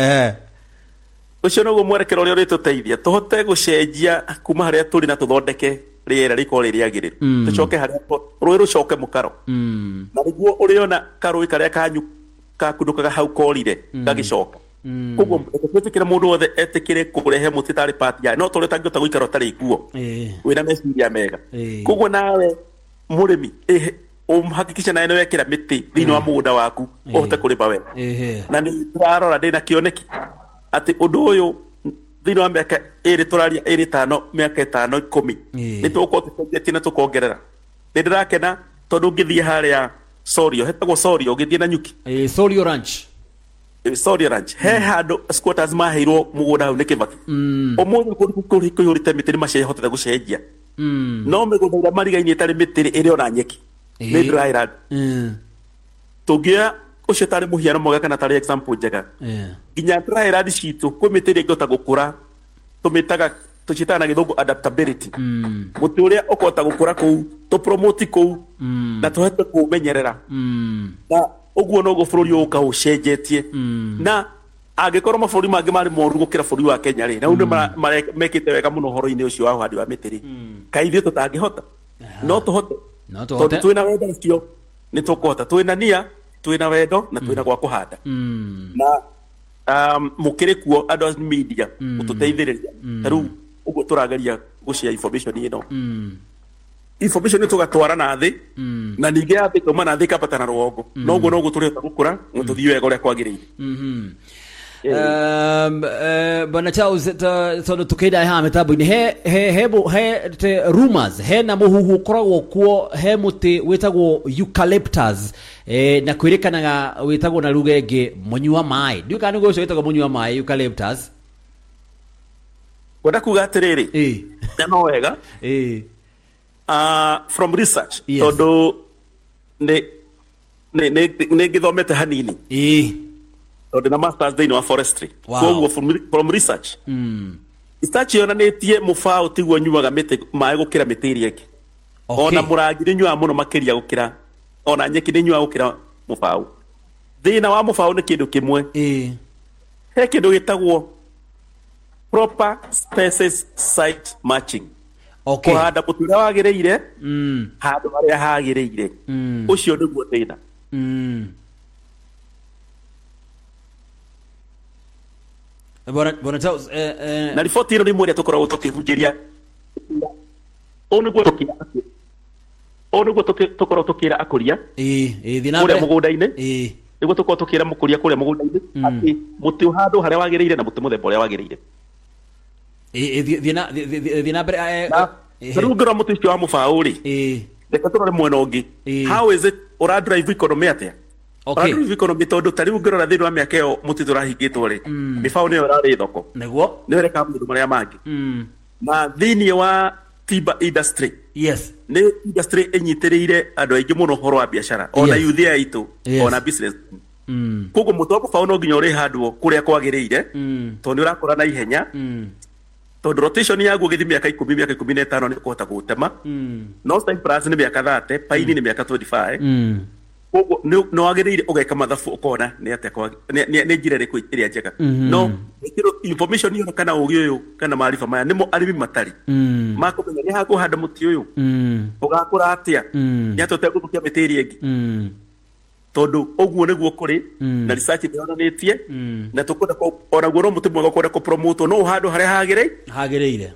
ucio niguo mwerekera uria tuteithia tuhote gucenjia kuma haria turi na tuthondeke riera riko riagirira tucoke haria roi rucoke mukaro na niguo uriona karoi karia kanyuka kundukaga hau korire gagicoka koguo tutikira mundu wothe etikire kurehe mutitari party ya no tore tangota guikara tari ikuo wina meciria mega koguo nawe murimi umhakikisha nawe wekira miti thini wa mugunda waku uhote kurima wega na ni turarora ndina kioneki ati undu uyu thini wa miaka iri turaria iri 5 miaka 5 10 ni tukotetia na tukongerera ndirakena tondu ngithie haria Sorio hetagwo Sorio ngithie na nyuki Sorio Ranch Sorio Ranch he handu squatters maheirwo mugunda hau ni Kibaki omundu kuyurite miti ni macehotete gucenjia no migunda ira marigaini itari miti iri ona nyeki ni dry land tugia ucio tari muhiano mwega kana tari example njega ginya dry land citu kwi miti iri ngota gukura tumitaga tucitana githungu adaptability muti uria ukota gukura kou to promote kou na tuhete kumenyerera na uguo no go bururi uka ucenjetie na angikorwo mabũrũri mangĩ marĩ moru gũkĩra bũrũri wa Kenya rĩ na undu mekĩte wega mũno horo-inĩ ũcio wa ũhandi wa mĩtĩ rĩ kaithie tutangĩhota no tuhote tondũ twĩna wendo ũcio nĩ tũkũhota twĩna nia twĩna wendo na twĩna gwa kũhanda na mũkĩrĩ kuo andũ a media gũtũteithĩrĩria rĩu ũguo tũrageria gũshare information ĩno information tugatwara na thi na ninge athi kuma na thi kapata na rwongo noguo noguo tureta gukura tuthie wega uria kwagiriire Bwana Charles tondu tukida ha mitambo-ini he rumors he na muhuhu koragwo kuo he muti witagwo eucalyptus na kwirikanaga witagwo na ruga ingi munyua mai ndiuka ni gũcio witagwo munyua mai eucalyptus wenda kuga atiriri no wega from research tondu ne githomete hanini tondu na masters thĩinĩ wa forestry koguo from research research yonanĩtie mũbao tiguo nyuaga mĩtĩ maĩ gũkĩra mĩtĩ ĩrĩa ĩngĩ ona mũrangi nĩ nyuaga mũno makĩria gũkĩra ona nyeki nĩ nyuaga gũkĩra mũbao thĩna wa mũbao nĩ kĩndũ kĩmwe he kĩndũ gĩtagwo proper species site matching kuhanda mũtĩ ũrĩa wagĩrĩire handũ harĩa hagĩrĩire ũcio nĩguo thĩna Bwana Charles na riboti ĩno nĩ ĩmwe ĩrĩa tũkoragwo tũkĩhunjĩria ũũ nĩguo tũkoragwo tũkĩra akũria ũrĩa mũgũnda-inĩ niguo tuko tukira mukuria kuria mugunda-ini ati muti uhando haria wagiriire na muti muthemba uria wagiriire thina mbere rugura muti ucio wa mubauri reka turore mwena ungi how is it ura drive economy atia okay drive economy tondu tari ungirora thiini wa miaka iyo muti turahingitwo ri mibau niyo rari thoko niguo ni reka mundu maria mangi na thiini wa timber industry yes ni industry enyitiriire andu aingi muno horo wa biashara ona youth ya itu ona business koguo mutu wa mubau no nginya uri handwo kuria kwagiriire tondu urakora na ihenya tondu rotation ya gugithi miaka 10 miaka 15 ni kuhota gutema no Cyprus ni miaka 30 paini ni miaka 25 koguo no wagiriire ugeka mathabu ukona ni atia ni njira riku iria njega no information yo kana ugi uyu kana maarifa maya nimo arimi matari makumenya ni haku handa muti uyu ugakura atia ni atote gutukia mitiria ingi tondu oguo niguo kuri na research ndionanitie na tukwenda ona guo no muti mwega kwenda ku promote no handu haria hagiriire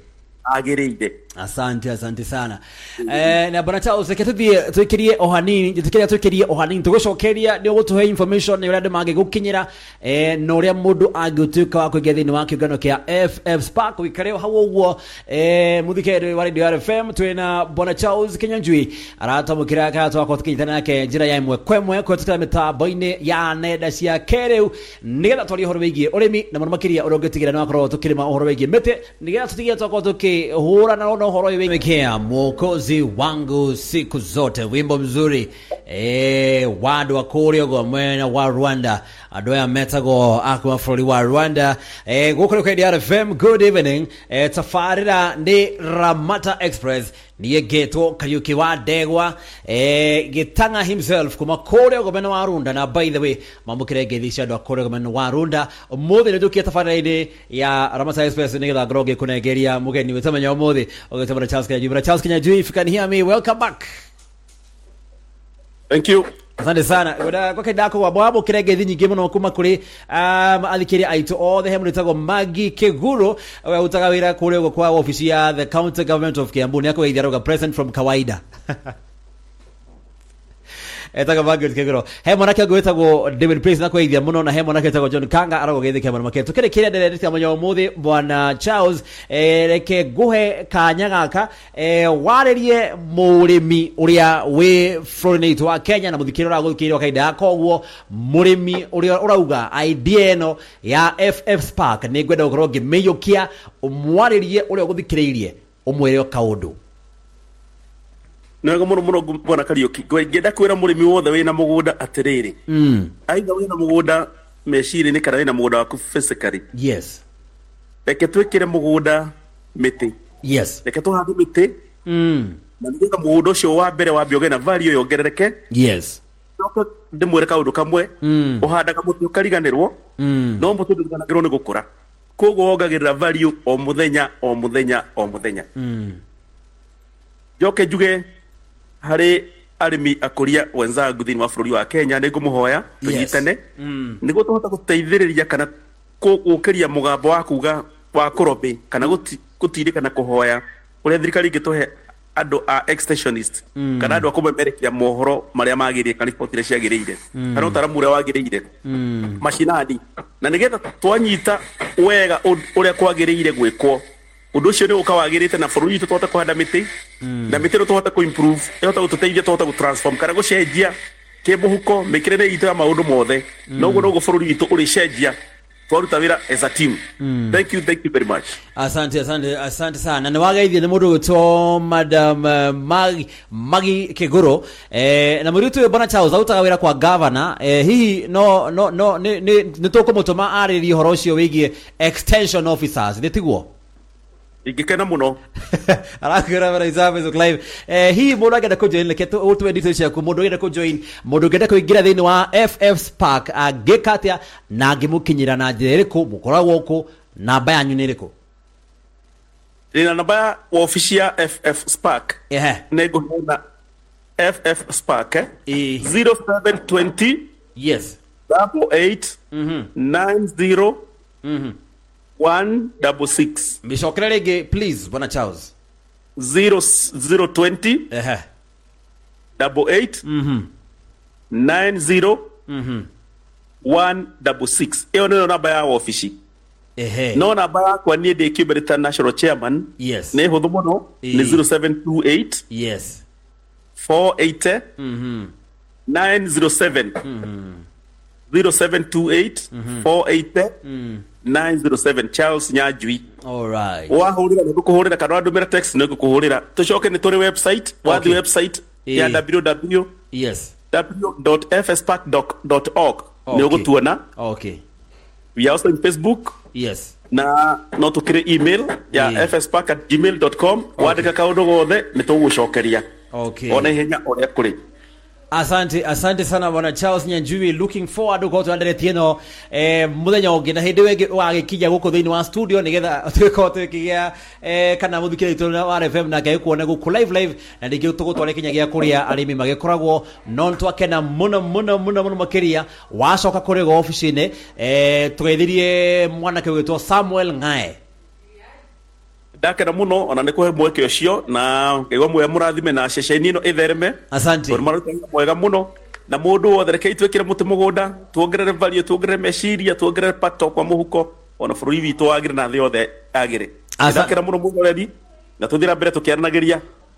asante sana na bwana Charles tukirie ohanini tugucokeria ni gutuhe information ni urande mange gukinyira no ria mundu angituika wa kuingia thini wa kiungano kia FF Spark wikareo hau uguo muthikere wa Radio FM twina bwana Charles Kinyanjui aratamukira ka twakwa tukinyitana nake njira ya imwe kwemwe kwa tutara mitambo-ini ya nenda cia kereu nigetha twari horo wigie urimi na makiria urongetigira na korwo tukirima horo wigie mete nigetha tutigie twakwa hura na horo wimekea mwokozi wangu siku zote wimbo mzuri wadu wa kurio go mwena wa Rwanda adoya metago akwa flori wa Rwanda gukore kwa DRFM good evening tafarira ni Ramata Express niye geto Kariuki wa Degwa Gitanga himself kuma kurio go mwena wa Rwanda na by the way mamukire gedisha do kurio go mwena wa Rwanda mothe ndukia tafarira ine ya Ramata Express nigela groge kunegeria mugeni wetamanya mothe ogetamara Charles Kinyanjui if you can hear me welcome back. Thank you. Asante sana. Kwa kidako wa bwabo kirege dhinyi muno kuma kuri alikiri aitu all the hemu tago Magi Keguro utagawira kule kwa ofisi ya the county government of Kiambu ni yako idiaroga present from kawaida. Etaka Magi Keguro hemo nake gwetagwo David Prince nako ithia muno na hemo nake etagwo John Kanga arago gethike muno maketo kire kire ndereti amonyo muthi bwana Charles reke guhe kanya gaka waririe murimi uria we Florida wa Kenya na muthikiro ragukiro kaida akogwo murimi uria urauga idea eno ya FF Spark ni gwenda gukorwo ngimeyukia umwaririe uria guthikiririe umwere kaundu nega muno bwana Kariuki ngenda kwira murimi wothe wina mugunda atiriri aitha wina mugunda meshiri ni kana wina mugunda waku physically yes reke twikire mugunda miti yes reke tuhande miti na nigetha mugunda ucio wa mbere wa biogena value yongerereke yes ndoka ndimwire kaundu kamwe uhandaga muti ukariganirwo no muti nduriganagirwo ni gukura koguo wongagirira value o muthenya joke juge hari arimi akuria wenzangu thini wa bururi wa Kenya ni ngumuhoya tunyitane niguo tuhota guteithiriria kana gukiria mugambo wa kuga wa kurobe kana gutirika na kuhoya uria thirikari ngituhe andu a extensionist kana andu akumemerekia mohoro maria magirie kana report iria ciagiriire kana utaramu uria wagiriire mashinani na nigetha twanyita wega uria kwagiriire gwikwo undu ucio ni ukawagirite na bururi itu tuhota kuhanda miti na miti no tuhota ku improve ihota gututeithia tuhota gu transform kana gucenjia kimuhuko mikirene itu ya maundu mothe noguo noguo bururi itu uri cenjia twaruta wira as a team. Thank you very much. Asante sana. Na wagaithie ni mundu gutwo Madam Magi Keguro na muritu bwana Charles autaga wira kwa governor hihi no ni tukumutuma ariri horo ucio wigie extension officers nitiguo igikena muno arakira bara example of live hii mundu agenda ku join leketo utwe details ya ku mundu agenda ku join mundu agenda kuingira thini wa FF Spark agikatia na ngimukinyira na njira iriku mukoragwo ku namba yanyu ni iriku ina namba ya ofisi ya FF Spark nego na FF Spark 0720 yes 88 90 166 Mishokere lege please bwana Charles 0020 88 90 166. Hiyo ndio namba ya ofisi. No namba yakwa ni de Kibe International Chairman. Yes. Ne hudhu muno ni 0728. Yes. 480. 907. 0728 480 907 Charles Nyajui. All right. Wahurira ndukuhurira kana ndumira text ndukuhurira. Tucoke ni turi website, wathi website ya www. Yes. w.fspark.org. Ni ugutuona. Okay. We are also in Facebook. Yes. Na no tukire email ya fspark@gmail.com. Wadika kaundu gothe ni tugucokeria. Okay. Ona ihenya oria kuri. Asante sana bwana Charles Nyanjui. Looking forward to tuandere tieno muthenya ungi na hindi wengi wagikija guku thiini wa studio nigetha twiko twikigia kana muthikire itu wa RFM na ngai kuona guku live na ndingi tugutware kinyagia kuria arimi magikoragwo non twakena muno makiria wacoka kuri go office ni tugeithirie mwanake witwo Samuel Ngae. Dakera muno ona nikuhe mweke ucio na ngaiwa mwe murathime na ceceni ino ithereme. Asante. Mwega muno na mundu wothe reke itwekire muti mugunda tuongerere value tuongerere meciria tuongerere pato kwa muhuko ona bururi witu wagire na thi yothe agire. Dakera muno mugoreri na tuthira mbere tukiaranagiria.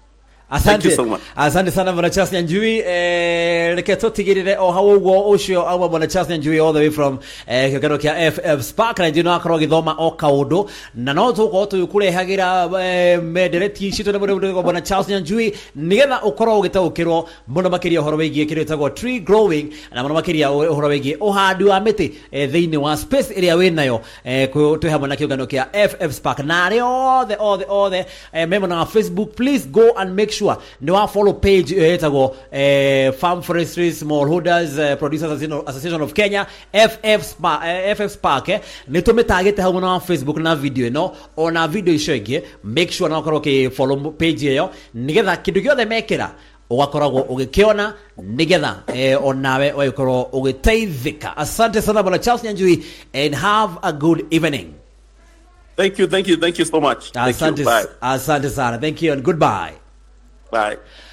Asante sana bwana Charles Nyanjui. Reke tutigirire o hau uguo ucio auma bwana Charles Nyanjui all the way from kigero kia FF Spark na ndino akorwo githoma o kaundu na no tuko tukurehagira mendereti citu na mundu bwana Charles Nyanjui nigetha ukorwo ugitaukirwo muno makiria horo wigie kiritagwo tree growing na muno makiria horo wigie uhandi wa miti thiini wa space area winayo twi hamwe na kigero kia FF Spark na all the member na Facebook. Please go and make sure no wa follow page etagwo Farm Forestry Smallholders Producers Association of Kenya FF Spark ni tumitagite hau na Facebook na video no ona video icio make sure na ukorwo ke follow page iyo nigetha kindu giothe mekira ugakoragwo ugikiona nigetha onawe ugakorwo ugiteithika. Asante sana bwana Charles Nyanjui and have a good evening. Thank you so much. Asante sana. Thank you and goodbye. Bye.